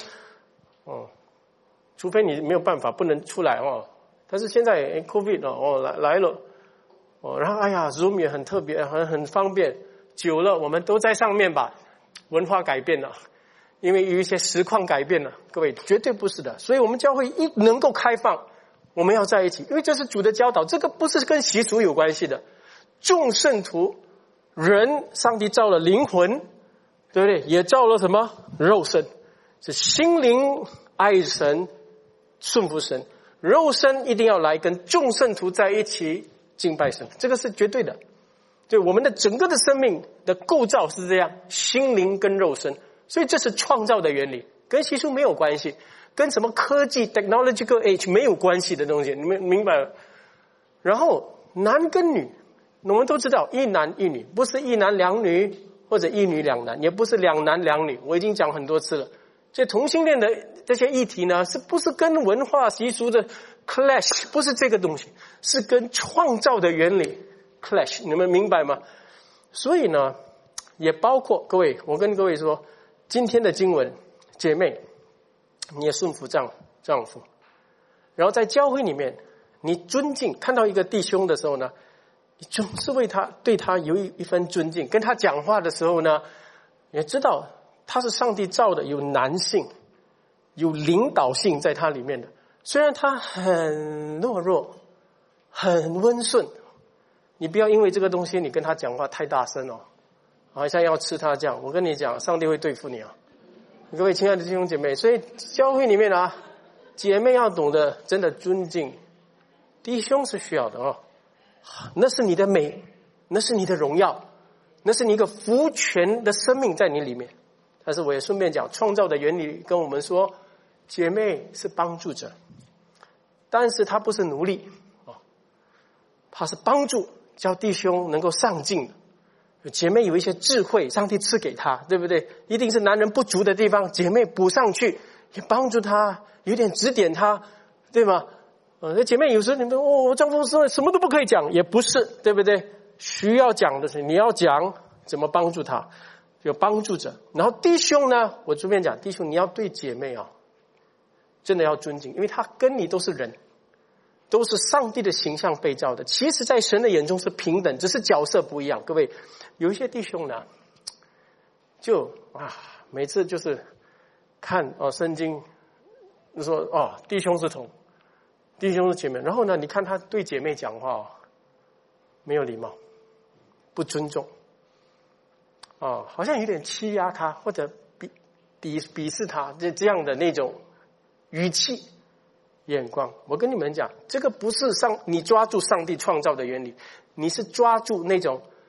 除非你没有办法不能出来但是现在COVID 来了然后Zoom 也很特别，很方便，久了我们都在上面吧，文化改变了，因为有一些实况改变了，各位绝对不是的。所以我们教会一能够开放，我们要在一起，因为这是主的教导，这个不是跟习俗有关系的。众圣徒人，上帝造了灵魂，对不对？也造了什么肉身，是心灵爱神顺服神，肉身一定要来跟众圣徒在一起敬拜神，这个是绝对的。对，我们的整个的生命的构造是这样，心灵跟肉身，所以这是创造的原理，跟习俗没有关系，跟什么科技 technological age 没有关系的东西，你们明白了？然后男跟女，我们都知道一男一女，不是一男两女或者一女两男，也不是两男两女，我已经讲很多次了。这同性恋的这些议题呢，是不是跟文化习俗的 clash？ 不是这个东西，是跟创造的原理 clash， 你们明白吗？所以呢，也包括各位，我跟各位说，今天的经文，姐妹，你也顺服丈夫，然后在教会里面，你尊敬，看到一个弟兄的时候呢，你总是对他有一份尊敬，跟他讲话的时候呢，也知道他是上帝造的，有男性，有领导性在他里面的。虽然他很懦弱，很温顺，你不要因为这个东西你跟他讲话太大声好像要吃他这样。我跟你讲，上帝会对付你各位亲爱的弟兄姐妹，所以教会里面姐妹要懂得真的尊敬弟兄是需要的那是你的美，那是你的荣耀，那是你一个福全的生命在你里面。但是我也顺便讲，创造的原理跟我们说，姐妹是帮助者，但是她不是奴隶她是帮助，叫弟兄能够上进的。姐妹有一些智慧，上帝赐给她，对不对？一定是男人不足的地方，姐妹补上去，也帮助他，有点指点他，对吗？姐妹有时候你们我丈夫说什么都不可以讲，也不是，对不对？需要讲的是你要讲怎么帮助他，有帮助者。然后弟兄呢，我这边讲弟兄，你要对姐妹真的要尊敬，因为他跟你都是人，都是上帝的形象被造的。其实在神的眼中是平等，只是角色不一样。各位，有一些弟兄呢，就每次就是看圣经说弟兄是头，弟兄是姐妹，然后呢你看他对姐妹讲话没有礼貌，不尊重好像有点欺压他，或者鄙视他，这样的那种语气眼光。我跟你们讲，这个不是你抓住上帝创造的原理，你是抓住那种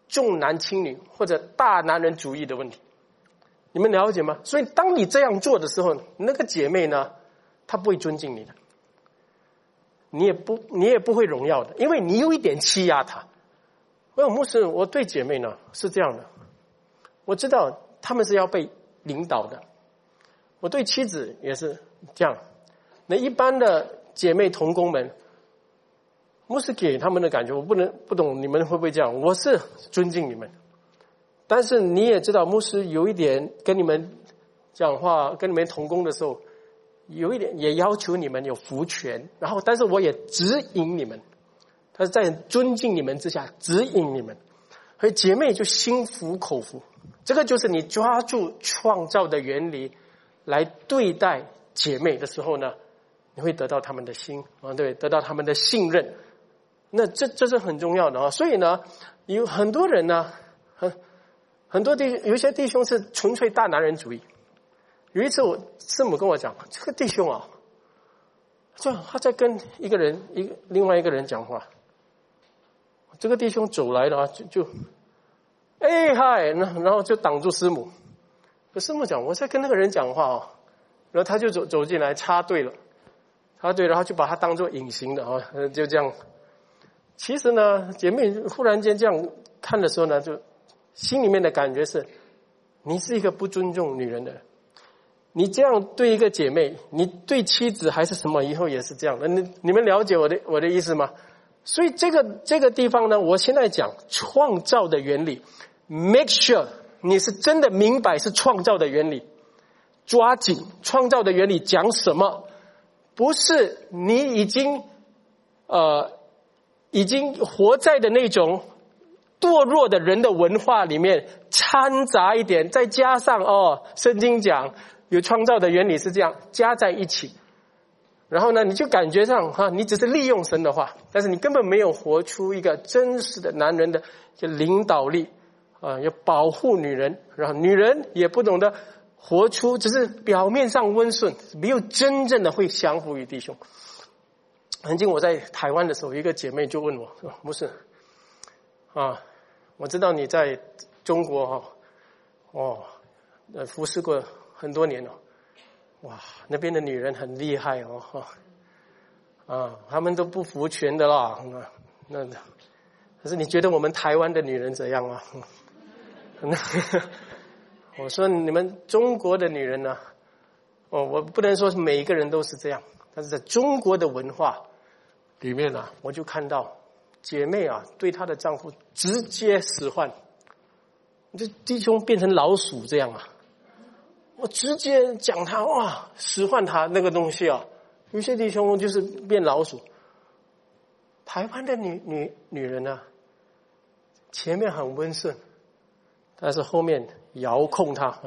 重男轻女或者大男人主义的问题。你们了解吗？所以当你这样做的时候，那个姐妹呢，她不会尊敬你的，你也不会荣耀的，因为你有一点欺压她。牧师，我对姐妹呢是这样的，我知道她们是要被领导的，我对妻子也是这样。那一般的姐妹同工们，牧师给他们的感觉，我不懂你们会不会这样，我是尊敬你们，但是你也知道牧师有一点跟你们讲话，跟你们同工的时候，有一点也要求你们有服权，然后但是我也指引你们，他是在尊敬你们之下指引你们，所以姐妹就心服口服。这个就是你抓住创造的原理来对待姐妹的时候呢，你会得到他们的心对，得到他们的信任。那这是很重要的所以呢，有很多人呢，有一些弟兄是纯粹大男人主义。有一次我师母跟我讲，这个弟兄他在跟另外一个人讲话，这个弟兄走来了就嗨，然后就挡住师母。师母讲我在跟那个人讲话然后他就走进来插队了，然后就把他当作隐形的就这样。其实呢，姐妹忽然间这样看的时候呢，就心里面的感觉是，你是一个不尊重女人的人。你这样对一个姐妹，你对妻子还是什么，以后也是这样的。你们了解我的意思吗？所以这个地方呢，我现在讲创造的原理 ，make sure 你是真的明白是创造的原理，抓紧创造的原理讲什么，不是你已经活在的那种堕落的人的文化里面掺杂一点，再加上圣经讲有创造的原理是这样加在一起，然后呢你就感觉上你只是利用神的话，但是你根本没有活出一个真实的男人的领导力要保护女人，然后女人也不懂得活出，只是表面上温顺，没有真正的会降服于弟兄。曾经我在台湾的时候，一个姐妹就问我说，牧师我知道你在中国服侍过很多年哇，那边的女人很厉害她们都不服权的啦。可是你觉得我们台湾的女人怎样我说你们中国的女人呢我不能说是每一个人都是这样，但是在中国的文化里面我就看到姐妹对她的丈夫直接使唤，这弟兄变成老鼠这样我直接讲他使唤他那个东西有些弟兄就是变老鼠。台湾的女人前面很温顺，但是后面遥控他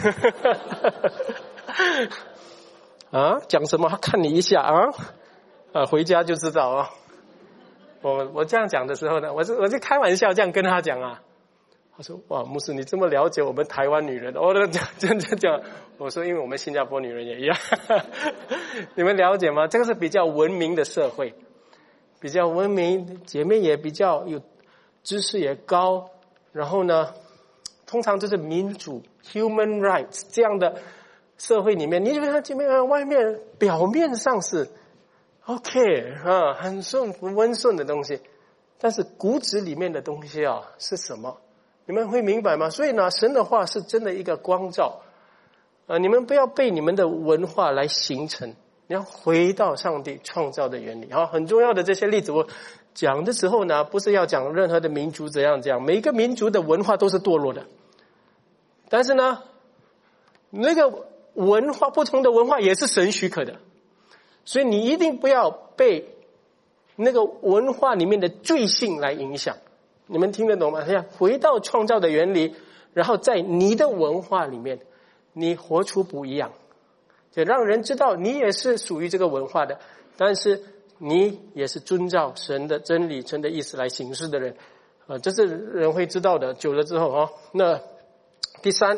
讲什么看你一下回家就知道我这样讲的时候呢，我就开玩笑这样跟他讲他说哇，牧师你这么了解我们台湾女人真的讲，我说因为我们新加坡女人也一样你们了解吗？这个是比较文明的社会，比较文明，姐妹也比较有知识也高，然后呢通常就是民主 human rights 这样的社会里面，你觉得姐妹外面表面上是 OK 很顺服温顺的东西，但是骨子里面的东西是什么？你们会明白吗？所以呢，神的话是真的一个光照你们不要被你们的文化来形成，你要回到上帝创造的原理很重要的这些例子我讲的时候呢，不是要讲任何的民族怎样这样，每个民族的文化都是堕落的，但是呢那个文化不同的文化也是神许可的，所以你一定不要被那个文化里面的罪性来影响。你们听得懂吗？回到创造的原理，然后在你的文化里面你活出不一样，就让人知道你也是属于这个文化的，但是你也是遵照神的真理神的意思来行事的人这是人会知道的。久了之后那第三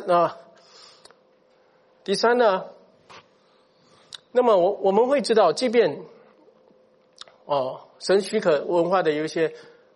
呢，那么我们会知道，即便神许可文化的有一些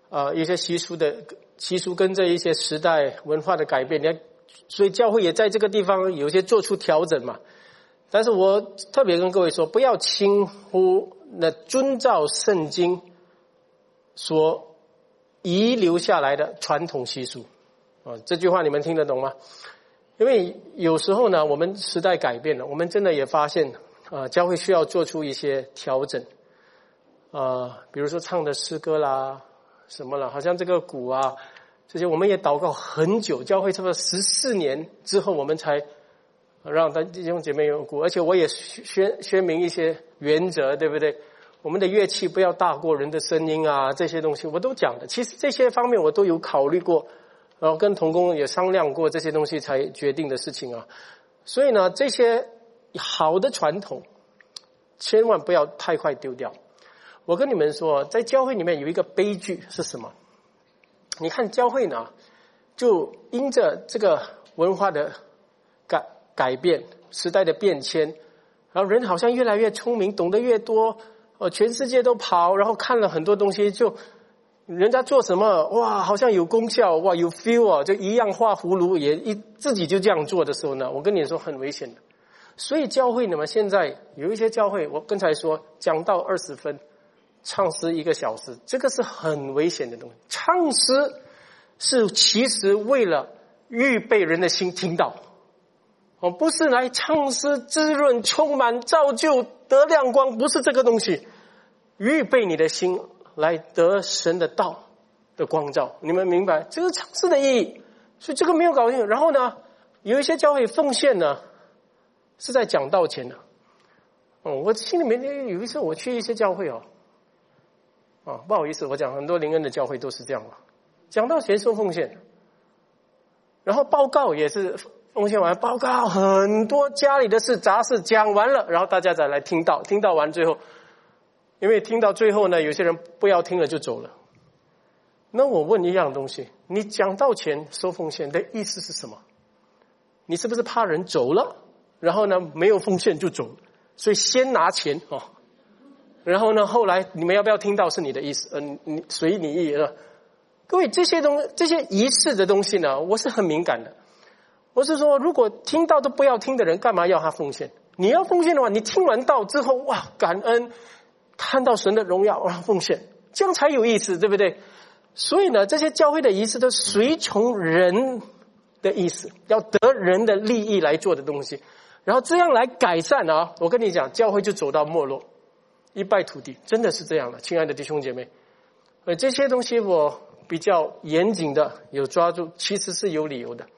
一些习俗跟着一些时代文化的改变，所以教会也在这个地方有些做出调整嘛。但是我特别跟各位说，不要轻忽那遵照圣经所遗留下来的传统习俗。这句话你们听得懂吗？因为有时候呢，我们时代改变了，我们真的也发现教会需要做出一些调整。比如说唱的诗歌啦，什么了，好像这个鼓啊，这些我们也祷告很久，教会差不多14年之后，我们才让弟兄姐妹有鼓，而且我也宣明一些原则，对不对？我们的乐器不要大过人的声音啊，这些东西我都讲的。其实这些方面我都有考虑过，然后跟同工也商量过这些东西才决定的事情啊。所以呢，这些好的传统千万不要太快丢掉。我跟你们说，在教会里面有一个悲剧是什么？你看教会呢，就因着这个文化的改变，时代的变迁，然后人好像越来越聪明，懂得越多，全世界都跑，然后看了很多东西，就人家做什么，哇，好像有功效，哇，有 feel 啊，就一样画葫芦，自己就这样做的时候呢，我跟你说很危险的。所以教会呢，现在有一些教会，我刚才说讲到20分，唱诗1个小时，这个是很危险的东西。唱诗是其实为了预备人的心听到，不是来唱诗滋润充满造就得亮光，不是这个东西，预备你的心来得神的道的光照，你们明白这是唱诗的意义。所以这个没有搞定。然后呢，有一些教会奉献呢是在讲道前的。我心里面有一次我去一些教会不好意思，我讲很多灵恩的教会都是这样讲道前收奉献，然后报告也是奉献完报告很多家里的事杂事讲完了，然后大家再来听到完最后，因为听到最后呢，有些人不要听了就走了。那我问一样东西，你讲道前收奉献的意思是什么？你是不是怕人走了，然后呢没有奉献就走，所以先拿钱然后呢后来你们要不要听到是你的意思，你随你意了。各位，这些仪式的东西呢，我是很敏感的。我是说，如果听到都不要听的人，干嘛要他奉献？你要奉献的话，你听完道之后，哇，感恩，看到神的荣耀，奉献，这样才有意思，对不对？所以呢，这些教会的仪式都随从人的意思，要得人的利益来做的东西，然后这样来改善我跟你讲，教会就走到没落，一败涂地，真的是这样的，亲爱的弟兄姐妹。这些东西我比较严谨的有抓住，其实是有理由的。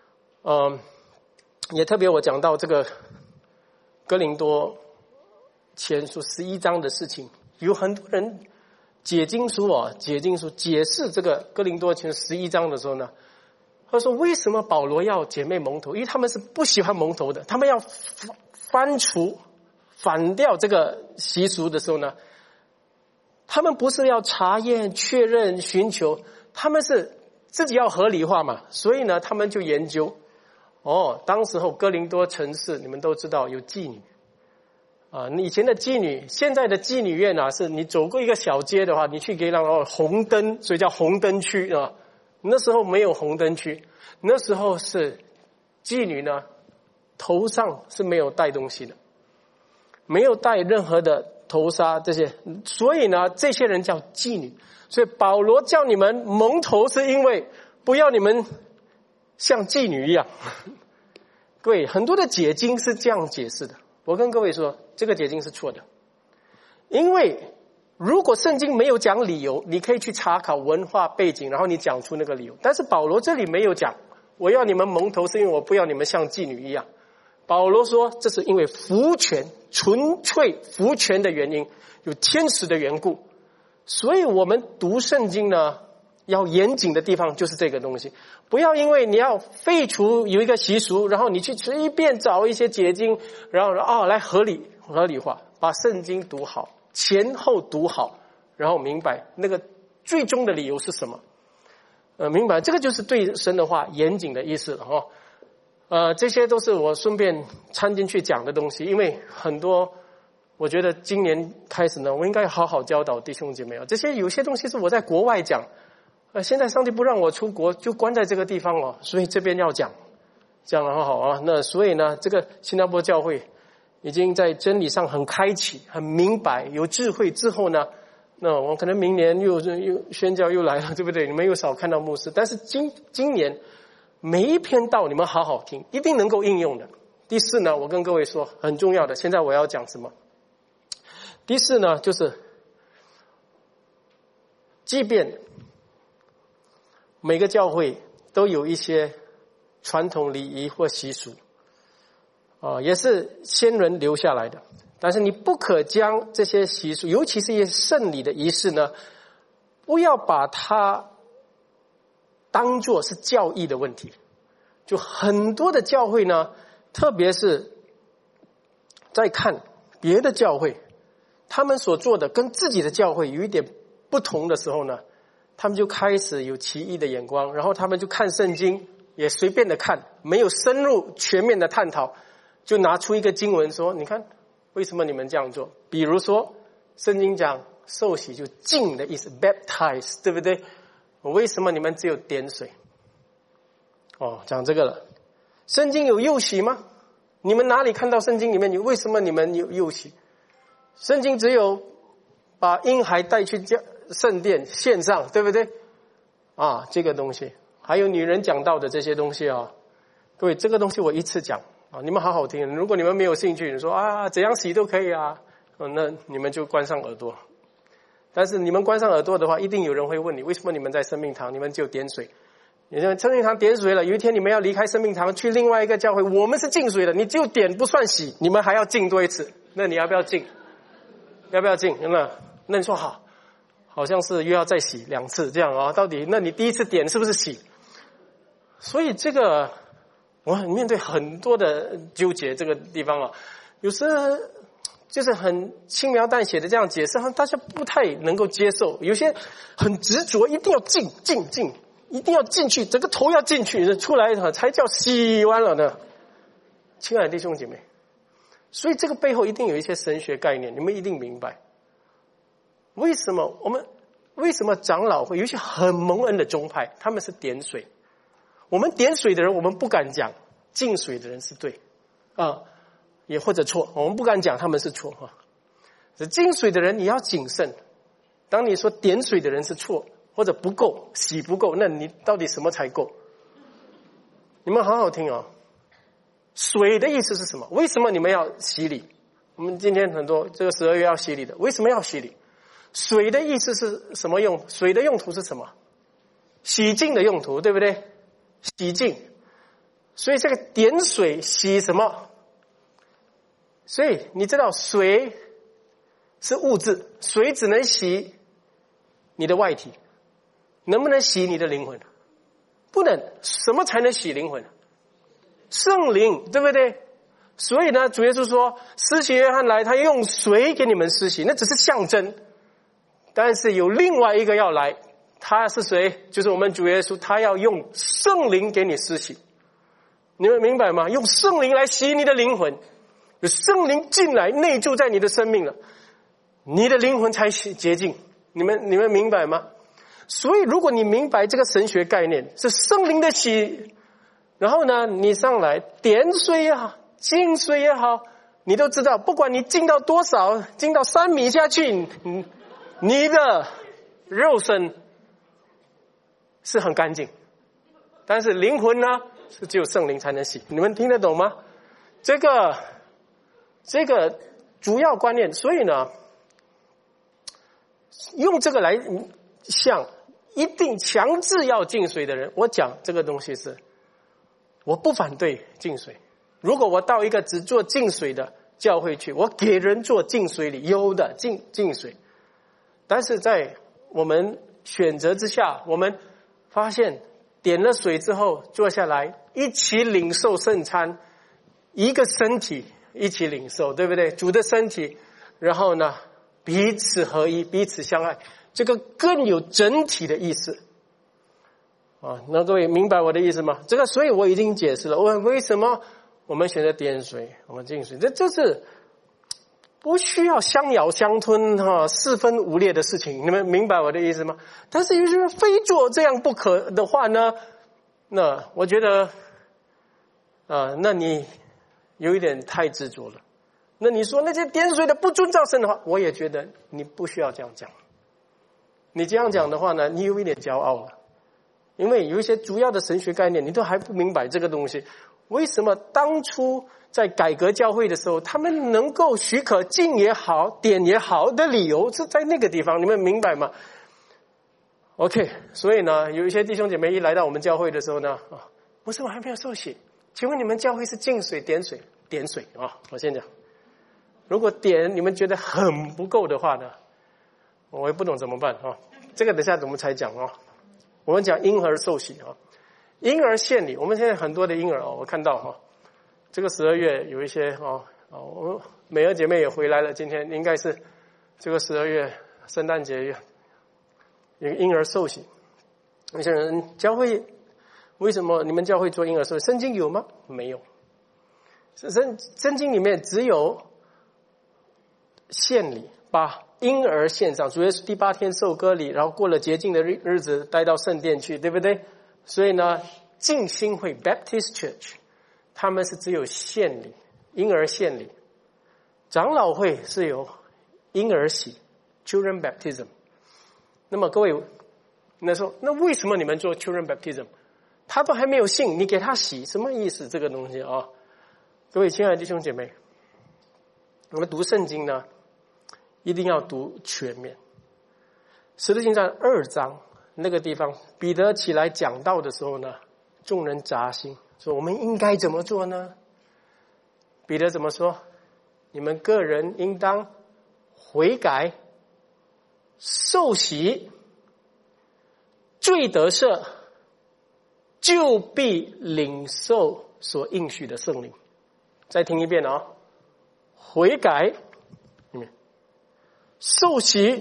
也特别我讲到这个哥林多前书11章的事情，有很多人解经书解释这个哥林多前11章的时候呢，他说为什么保罗要姐妹蒙头？因为他们是不喜欢蒙头的，他们要反掉这个习俗的时候呢，他们不是要查验确认寻求，他们是自己要合理化嘛，所以呢他们就研究当时候哥林多城市你们都知道有妓女以前的妓女，现在的妓女院是你走过一个小街的话，你去给红灯，所以叫红灯区那时候没有红灯区，那时候是妓女呢头上是没有戴东西的，没有戴任何的头纱这些，所以呢这些人叫妓女。所以保罗叫你们蒙头，是因为不要你们像妓女一样。各位，很多的解经是这样解释的，我跟各位说这个解经是错的。因为如果圣经没有讲理由，你可以去查考文化背景，然后你讲出那个理由。但是保罗这里没有讲我要你们蒙头是因为我不要你们像妓女一样。保罗说这是因为福权，纯粹福权的原因，有天使的缘故。所以我们读圣经呢要严谨的地方就是这个东西，不要因为你要废除有一个习俗，然后你去随便找一些解经，然后来合理化，把圣经读好，前后读好，然后明白那个最终的理由是什么。明白，这个就是对神的话严谨的意思了这些都是我顺便掺进去讲的东西，因为很多我觉得今年开始呢，我应该好好教导弟兄姐妹这些有些东西是我在国外讲， 现在上帝不让我出国，就关在这个地方哦，所以这边要讲，这样很好啊。那所以呢，这个新加坡教会已经在真理上很开启、很明白、有智慧之后呢，那我可能明年又宣教又来了，对不对？你们又少看到牧师，但是今年每一篇道你们好好听，一定能够应用的。第四呢，我跟各位说很重要的，现在我要讲什么？第四呢，就是即便每个教会都有一些传统礼仪或习俗，也是先人留下来的，但是你不可将这些习俗，尤其是一些圣礼的仪式呢，不要把它当作是教义的问题。就很多的教会呢，特别是在看别的教会，他们所做的跟自己的教会有一点不同的时候呢，他们就开始有奇异的眼光，然后他们就看圣经也随便的看，没有深入全面的探讨，就拿出一个经文说，你看为什么你们这样做？比如说圣经讲受洗就浸的意思 baptize， 对不对？为什么你们只有点水？讲这个了。圣经有幼洗吗？你们哪里看到圣经里面有？为什么你们有幼洗？圣经只有把婴孩带去圣殿献上，对不对？这个东西还有女人讲到的这些东西啊，各位，这个东西我一次讲你们好好听。如果你们没有兴趣，你说怎样洗都可以那你们就关上耳朵。但是你们关上耳朵的话，一定有人会问你，为什么你们在生命堂你们只有点水？你说生命堂点水了，有一天你们要离开生命堂去另外一个教会，我们是浸水的，你只有点不算洗，你们还要浸多一次，那你要不要浸？要不要浸？有没有？那你说好像是又要再洗2次这样到底那你第一次点是不是洗？所以这个我面对很多的纠结这个地方有时就是很轻描淡写的这样解释，大家不太能够接受。有些很执着，一定要浸，一定要进去，整个头要进去，出来才叫洗完了呢。亲爱的弟兄姐妹，所以这个背后一定有一些神学概念，你们一定明白。为什么长老会有一些很蒙恩的宗派，他们是点水？我们点水的人，我们不敢讲浸水的人是对也或者错，我们不敢讲他们是错浸水的人你要谨慎。当你说点水的人是错或者不够，洗不够，那你到底什么才够？你们好好听水的意思是什么？为什么你们要洗礼？我们今天很多这个12月要洗礼的，为什么要洗礼？水的意思是什么用？水的用途是什么？洗净的用途，对不对？洗净。所以这个点水洗什么？所以你知道水是物质，水只能洗你的外体，能不能洗你的灵魂？不能。什么才能洗灵魂？圣灵，对不对？所以呢，主耶稣说施洗约翰来，他用水给你们施洗，那只是象征。但是有另外一个要来，他是谁？就是我们主耶稣，他要用圣灵给你施洗。你们明白吗？用圣灵来洗你的灵魂，有圣灵进来内住在你的生命了，你的灵魂才洁净。你们明白吗？所以如果你明白这个神学概念是圣灵的洗，然后呢你上来点水也好，浸水也好，你都知道，不管你浸到多少，浸到3米下去，你的肉身是很干净，但是灵魂呢是只有圣灵才能洗。你们听得懂吗？这个主要观念。所以呢用这个来想一定强制要浸水的人，我讲这个东西是我不反对浸水。如果我到一个只做浸水的教会去，我给人做浸水礼，有的浸水。但是在我们选择之下，我们发现点了水之后坐下来一起领受圣餐，一个身体一起领受，对不对？主的身体，然后呢彼此合一，彼此相爱，这个更有整体的意思那各位明白我的意思吗？这个所以我已经解释了为什么我们选择点水，我们浸水，这是不需要相咬相吞四分五裂的事情，你们明白我的意思吗？但是有些人非做这样不可的话呢，那我觉得那你有一点太执着了。那你说那些点水的不遵照神的话，我也觉得你不需要这样讲。你这样讲的话呢，你有一点骄傲了。因为有一些主要的神学概念你都还不明白这个东西。为什么当初在改革教会的时候，他们能够许可进也好点也好的理由是在那个地方，你们明白吗？ OK， 所以呢，有一些弟兄姐妹一来到我们教会的时候呢，为什么还没有受洗？请问你们教会是净水点水？点水我先讲，如果点你们觉得很不够的话呢，我也不懂怎么办这个等下我们才讲我们讲婴儿受洗婴儿献礼，我们现在很多的婴儿我看到这个12月有一些我们美儿姐妹也回来了，今天应该是这个12月圣诞节有婴儿受洗。有些人教会为什么你们教会做婴儿受洗？圣经有吗？没有。圣经里面只有献礼，把婴儿献上，主耶稣第8天受割礼，然后过了洁净的日子带到圣殿去，对不对？所以呢，浸信会 Baptist Church 他们是只有献礼，婴儿献礼。长老会是有婴儿洗 Children Baptism。 那么各位那说，那为什么你们做 Children Baptism？ 他都还没有信，你给他洗，什么意思？这个东西各位亲爱的弟兄姐妹，我们读圣经呢一定要读全面。使徒行传2章那个地方，彼得起来讲道的时候呢，众人扎心，说我们应该怎么做呢？彼得怎么说？你们个人应当悔改，受洗，罪得赦，就必领受所应许的圣灵。再听一遍悔改，受洗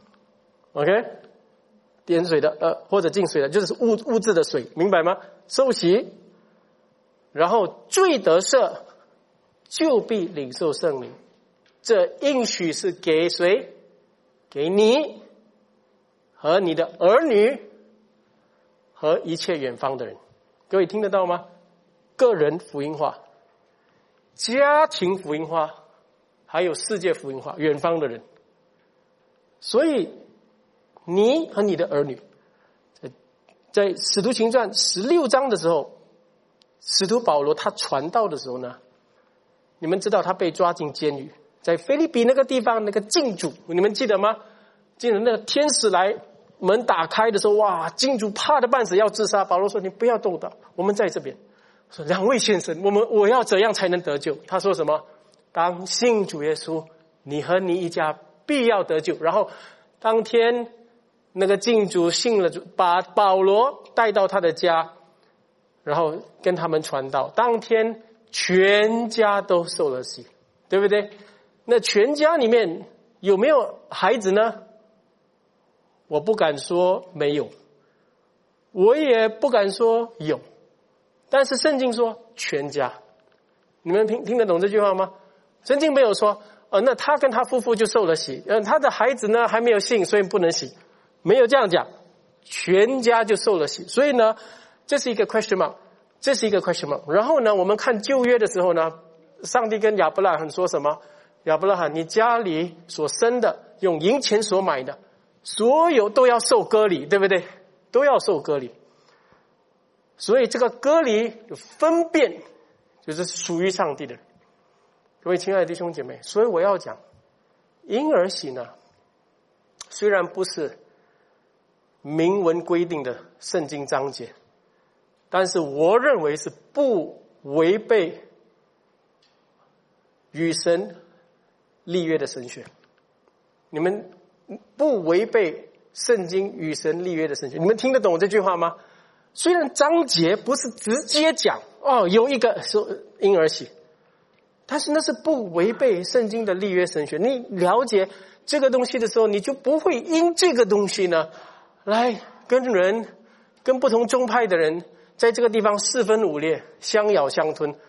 OK， 点水的或者浸水的，就是物质的水，明白吗？受洗，然后罪得赦，就必领受圣灵。这应许是给谁？给你和你的儿女和一切远方的人。各位听得到吗？个人福音化，家庭福音化，还有世界福音化，远方的人。所以你和你的儿女，在使徒行传16章的时候，使徒保罗他传道的时候呢，你们知道他被抓进监狱，在腓立比那个地方，那个禁主你们记得吗？记得那个天使来门打开的时候，哇，禁主怕得半死要自杀，保罗说你不要动刀，我们在这边。说2位先生，我要怎样才能得救？他说什么？当信主耶稣，你和你一家必要得救。然后当天那个禁主信了主，把保罗带到他的家，然后跟他们传道，当天全家都受了洗，对不对？那全家里面有没有孩子呢？我不敢说没有，我也不敢说有，但是圣经说全家。你们听得懂这句话吗？圣经没有说那他跟他夫妇就受了洗，他的孩子呢还没有信，所以不能洗，没有这样讲，全家就受了洗。所以呢，这是一个 question mark， 这是一个 question mark。 然后呢，我们看旧约的时候呢，上帝跟亚伯拉罕说什么？亚伯拉罕，你家里所生的，用银钱所买的，所有都要受割礼，对不对？都要受割礼。所以这个割礼有分辨，就是属于上帝的。各位亲爱的弟兄姐妹，所以我要讲婴儿洗呢，虽然不是明文规定的圣经章节，但是我认为是不违背与神立约的神学。你们不违背圣经与神立约的神学，你们听得懂这句话吗？虽然章节不是直接讲有一个说婴儿洗，但是那是不违背圣经的立约神学。你了解这个东西的时候，你就不会因这个东西呢来跟不同宗派的人在这个地方四分五裂，相咬相吞，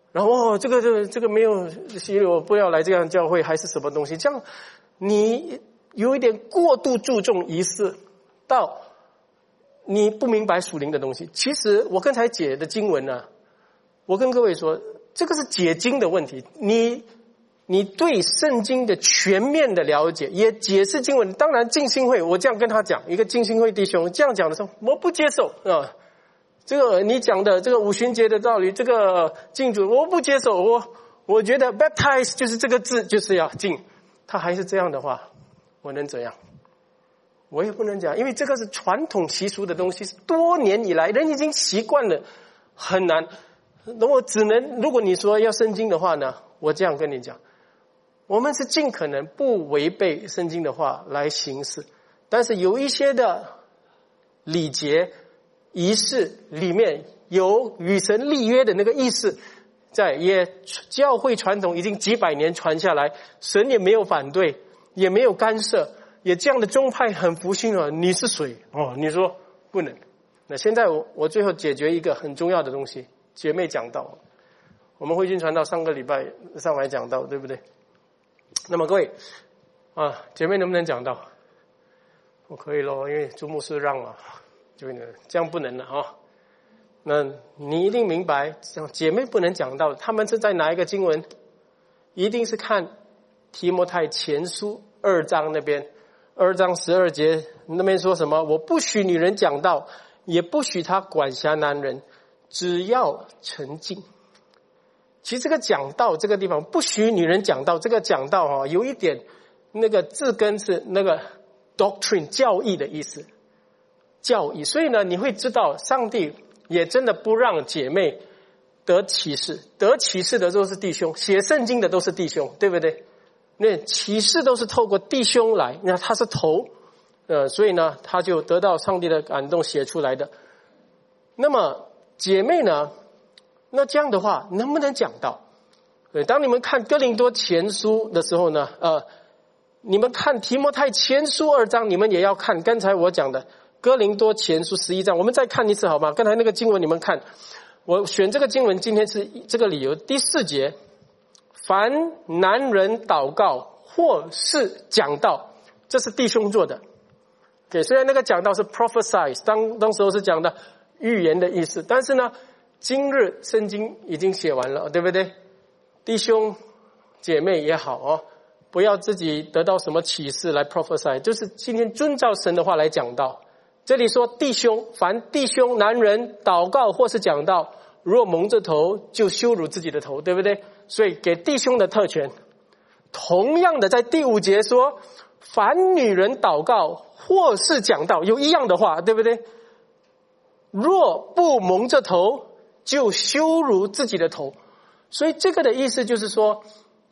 然后这个没有洗礼，我不要来这样教会，还是什么东西？这样你有一点过度注重仪式，到你不明白属灵的东西。其实我刚才解的经文呢，我跟各位说，这个是解经的问题。你对圣经的全面的了解，也解释经文。当然浸信会，我这样跟他讲，一个浸信会弟兄这样讲的时候，我不接受啊。这个你讲的这个五旬节的道理，这个敬主我不接受，我觉得 baptize 就是这个字就是要敬，他还是这样的话，我能怎样？我也不能讲，因为这个是传统习俗的东西，是多年以来人已经习惯了，很难。那我只能，如果你说要圣经的话呢，我这样跟你讲，我们是尽可能不违背圣经的话来行事，但是有一些的礼节仪式里面有与神立约的那个意思在，也教会传统已经几百年传下来，神也没有反对，也没有干涉，也这样的宗派很服信了。你是谁？你说不能。那现在我最后解决一个很重要的东西，姐妹讲道，我们慧君传道上个礼拜上来讲道，对不对？那么各位姐妹能不能讲道？我可以咯，因为朱牧师让了，就这样不能了那你一定明白，姐妹不能讲道，他们是在哪一个经文？一定是看提摩太前书2章那边，2章12节那边说什么？我不许女人讲道，也不许她管辖男人，只要诚敬。其实这个讲道这个地方，不许女人讲道，这个讲道有一点那个字根是那个 doctrine 教义的意思，教义。所以呢，你会知道上帝也真的不让姐妹得启示，得启示的都是弟兄，写圣经的都是弟兄，对不对？那启示都是透过弟兄来，那他是头，所以呢，他就得到上帝的感动写出来的。那么姐妹呢？那这样的话，能不能讲道？对，当你们看哥林多前书的时候呢，你们看提摩太前书2章，你们也要看刚才我讲的哥林多前书11章，我们再看一次好吗？刚才那个经文你们看，我选这个经文今天是这个理由。第4节，凡男人祷告或是讲道，这是弟兄做的。对，虽然那个讲道是 prophesy， 当时候是讲的预言的意思，但是呢，今日圣经已经写完了，对不对？弟兄姐妹也好不要自己得到什么启示来 prophesy， 就是今天遵照神的话来讲道。这里说弟兄，凡弟兄男人祷告或是讲道，若蒙着头就羞辱自己的头，对不对？所以给弟兄的特权。同样的在第5节说，凡女人祷告或是讲道，有一样的话，对不对？若不蒙着头就羞辱自己的头。所以这个的意思就是说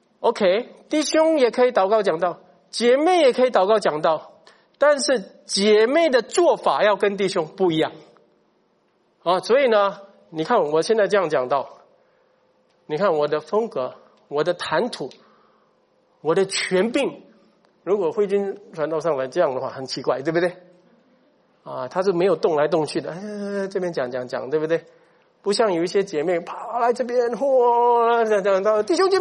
OK， 弟兄也可以祷告讲道，姐妹也可以祷告讲道，但是姐妹的做法要跟弟兄不一样所以呢，你看我现在这样讲道，你看我的风格，我的谈吐，我的权柄，如果慧君传道上来这样的话很奇怪，对不对他是没有动来动去的，这边讲，对不对？不像有一些姐妹跑来这边，讲到弟兄姐妹，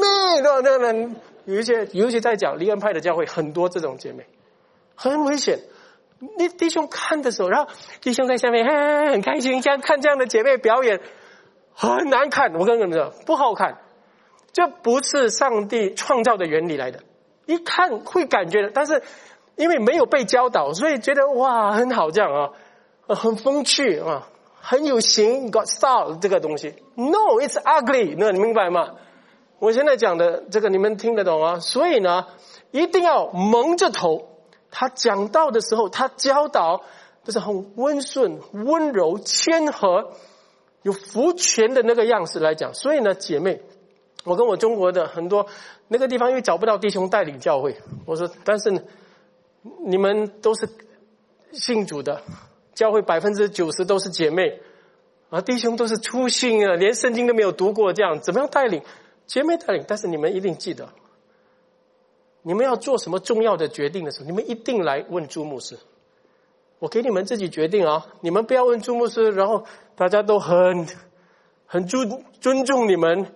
有一些在讲离岸派的教会，很多这种姐妹，很危险。你弟兄看的时候，然后弟兄在下面很开心，看这样的姐妹表演，很难看。我跟你们说，不好看，这不是上帝创造的原理来的。一看会感觉的，但是因为没有被教导，所以觉得哇很好这样很风趣很有型 got style 这个东西。 No, it's ugly， 那你明白吗？我现在讲的这个你们听得懂所以呢，一定要蒙着头。他讲道的时候，他教导都是很温顺、温柔、谦和，有福权的那个样式来讲。所以呢，姐妹，我跟我中国的很多那个地方因为找不到弟兄带领教会，我说但是你们都是信主的，教会90%都是姐妹弟兄都是初信连圣经都没有读过，这样怎么样带领？姐妹带领。但是你们一定记得，你们要做什么重要的决定的时候，你们一定来问朱牧师。我给你们自己决定你们不要问朱牧师，然后大家都很尊重你们，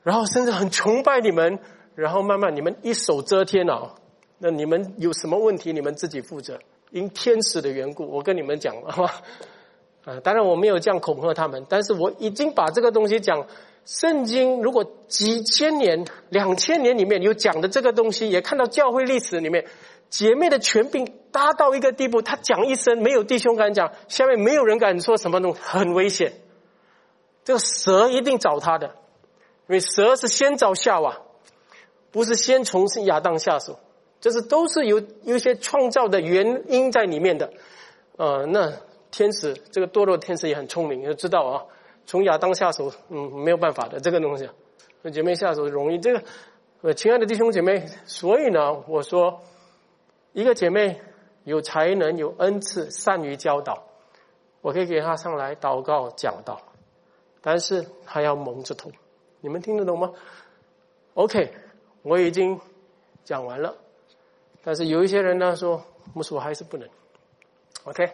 然后甚至很崇拜你们，然后慢慢你们一手遮天啊，那你们有什么问题你们自己负责，因天使的缘故，我跟你们讲了当然我没有这样恐吓他们，但是我已经把这个东西讲，圣经如果几千年2000年里面有讲的这个东西，也看到教会历史里面姐妹的权柄达到一个地步，她讲一声没有弟兄敢讲，下面没有人敢说什么东西，很危险。这个蛇一定找他的，因为蛇是先找夏娃，不是先从亚当下手，这是都是有一些创造的原因在里面的。那天使这个堕落天使也很聪明，就知道啊，从亚当下手没有办法的这个东西，姐妹下手容易。这个亲爱的弟兄姐妹，所以呢我说一个姐妹有才能有恩赐善于教导，我可以给她上来祷告讲道，但是她要蒙着头，你们听得懂吗？ OK， 我已经讲完了，但是有一些人呢说牧师我还是不能 OK，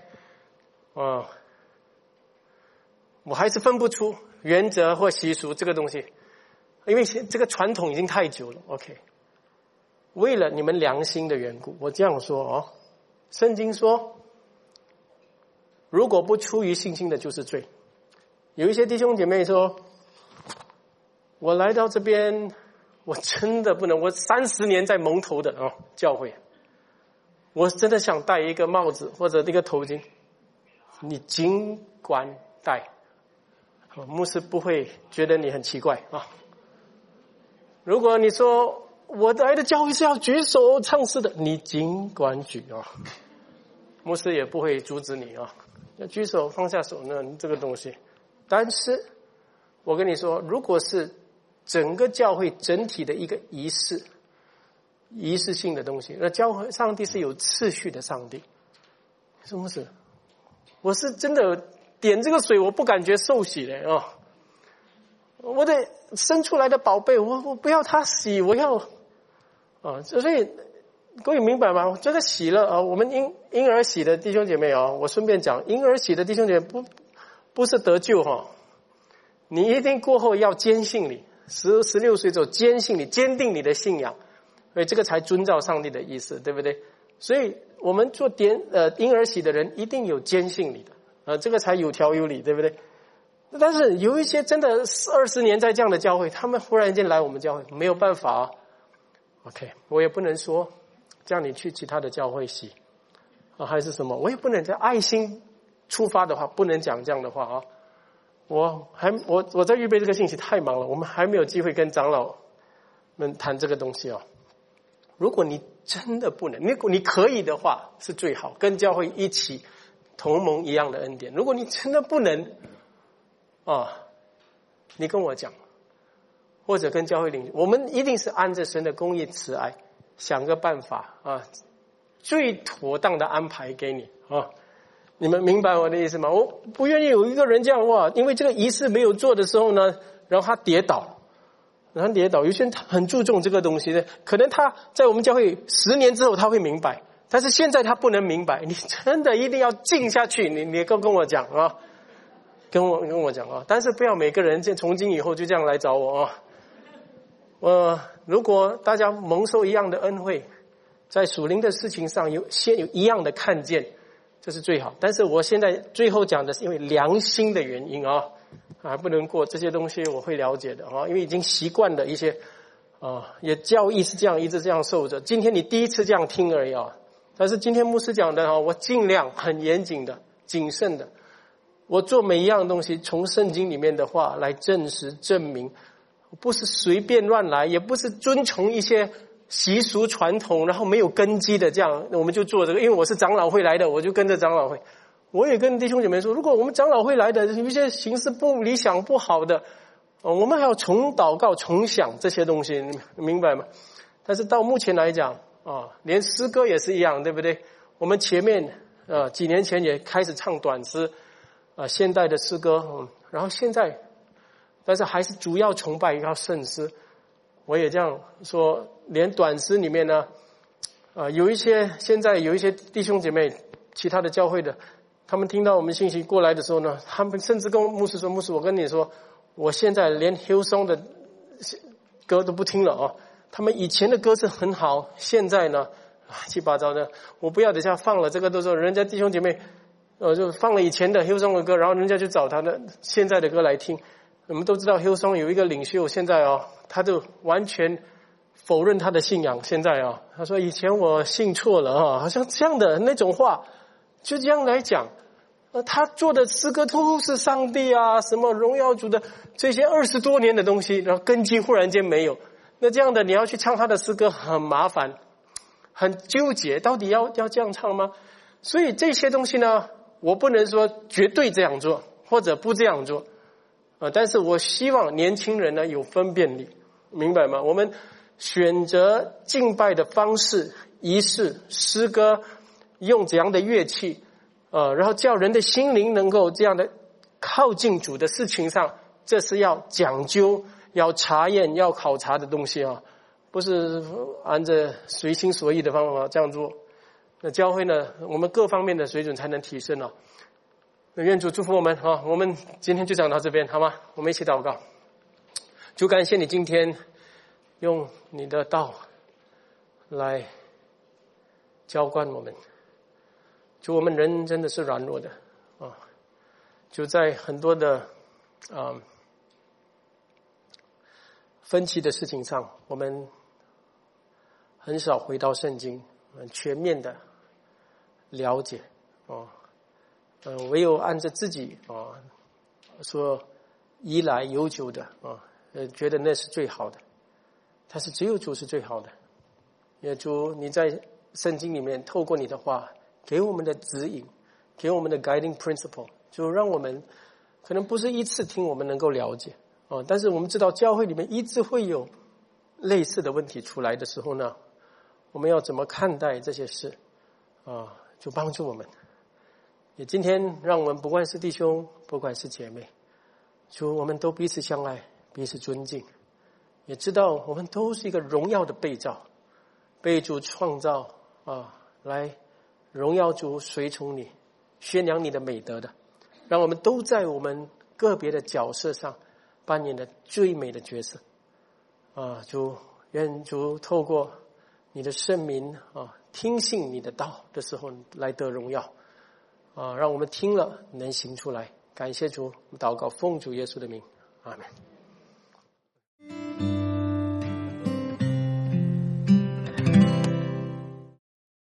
我还是分不出原则或习俗这个东西，因为这个传统已经太久了。 OK， 为了你们良心的缘故，我这样说圣经说如果不出于信心的就是罪。有一些弟兄姐妹说我来到这边我真的不能，我30年在蒙头的教会，我真的想戴一个帽子或者一个头巾，你尽管戴，牧师不会觉得你很奇怪如果你说我来的教会是要举手唱诗的，你尽管举牧师也不会阻止你要举手放下手呢这个东西。但是我跟你说，如果是整个教会整体的一个仪式性的东西，那教会上帝是有次序的上帝。什么事？我是真的点这个水我不感觉受洗的我的生出来的宝贝我不要他洗，我要所以各位明白吗？这个洗了我们婴儿洗的弟兄姐妹我顺便讲，婴儿洗的弟兄姐妹不是得救你一定过后要坚信你16岁之后坚信你，坚定你的信仰，所以这个才遵照上帝的意思，对不对？所以我们做婴儿洗的人一定有坚信你的这个才有条有理，对不对？但是有一些真的20年在这样的教会，他们忽然间来我们教会没有办法OK， 我也不能说叫你去其他的教会洗还是什么，我也不能在爱心出发的话不能讲这样的话我在预备这个信息太忙了，我们还没有机会跟长老们谈这个东西如果你真的不能，你可以的话是最好，跟教会一起同盟一样的恩典。如果你真的不能你跟我讲，或者跟教会领袖，我们一定是按着神的公义慈爱想个办法最妥当的安排给你你们明白我的意思吗？我不愿意有一个人这样因为这个仪式没有做的时候呢，然后他跌倒，有些人很注重这个东西的，可能他在我们教会10年之后他会明白，但是现在他不能明白，你真的一定要静下去，你跟我讲跟我讲但是不要每个人从今以后就这样来找我如果大家蒙受一样的恩惠，在属灵的事情上先有一样的看见，这是最好。但是我现在最后讲的是因为良心的原因不能过这些东西，我会了解的因为已经习惯了一些也教义是这样一直这样受着。今天你第一次这样听而已但是今天牧师讲的我尽量很严谨的谨慎的，我做每一样东西从圣经里面的话来证实证明，不是随便乱来，也不是遵从一些习俗传统然后没有根基的这样我们就做这个。因为我是长老会来的，我就跟着长老会。我也跟弟兄姐妹说，如果我们长老会来的有一些形式不理想不好的我们还要重祷告重想这些东西，你明白吗？但是到目前来讲连诗歌也是一样，对不对？我们前面几年前也开始唱短诗现代的诗歌然后现在但是还是主要崇拜要圣诗。我也这样说，连短诗里面呢现在有一些弟兄姐妹其他的教会的，他们听到我们信息过来的时候呢，他们甚至跟牧师说，牧师我跟你说，我现在连Hillsong的歌都不听了啊。他们以前的歌是很好，现在呢乱七八糟的。我不要等下放了这个都说人家弟兄姐妹就放了以前的 Hillsong 的歌，然后人家就找他的现在的歌来听。我们都知道 Hillsong 有一个领袖，现在他就完全否认他的信仰。现在他说以前我信错了好像这样的那种话，就这样来讲。他做的诗歌都是上帝什么荣耀主的这些20多年的东西，然后根基忽然间没有。那这样的你要去唱他的诗歌很麻烦，很纠结，到底要这样唱吗？所以这些东西呢，我不能说绝对这样做或者不这样做但是我希望年轻人呢有分辨力，明白吗？我们选择敬拜的方式、仪式、诗歌，用怎样的乐器然后叫人的心灵能够这样的靠近主的事情上，这是要讲究、要查验、要考察的东西不是按着随心所欲的方法这样做。那教会呢，我们各方面的水准才能提升那愿主祝福我们我们今天就讲到这边，好吗？我们一起祷告。主，感谢你今天用你的道来浇灌我们。主，我们人真的是软弱的就在很多的分歧的事情上，我们很少回到圣经全面的了解唯有按着自己说依赖悠久的觉得那是最好的，但是只有主是最好的。也主，你在圣经里面透过你的话给我们的指引，给我们的 guiding principle， 就让我们可能不是一次听我们能够了解但是我们知道教会里面一直会有类似的问题出来的时候呢，我们要怎么看待这些事就帮助我们。也今天让我们不管是弟兄不管是姐妹，就我们都彼此相爱，彼此尊敬，也知道我们都是一个荣耀的被造，被主创造来荣耀主，随从你，宣扬你的美德的。让我们都在我们个别的角色上扮演的最美的角色主，愿主透过你的圣名听信你的道的时候来得荣耀让我们听了能行出来。感谢主，祷告奉主耶稣的名，阿们。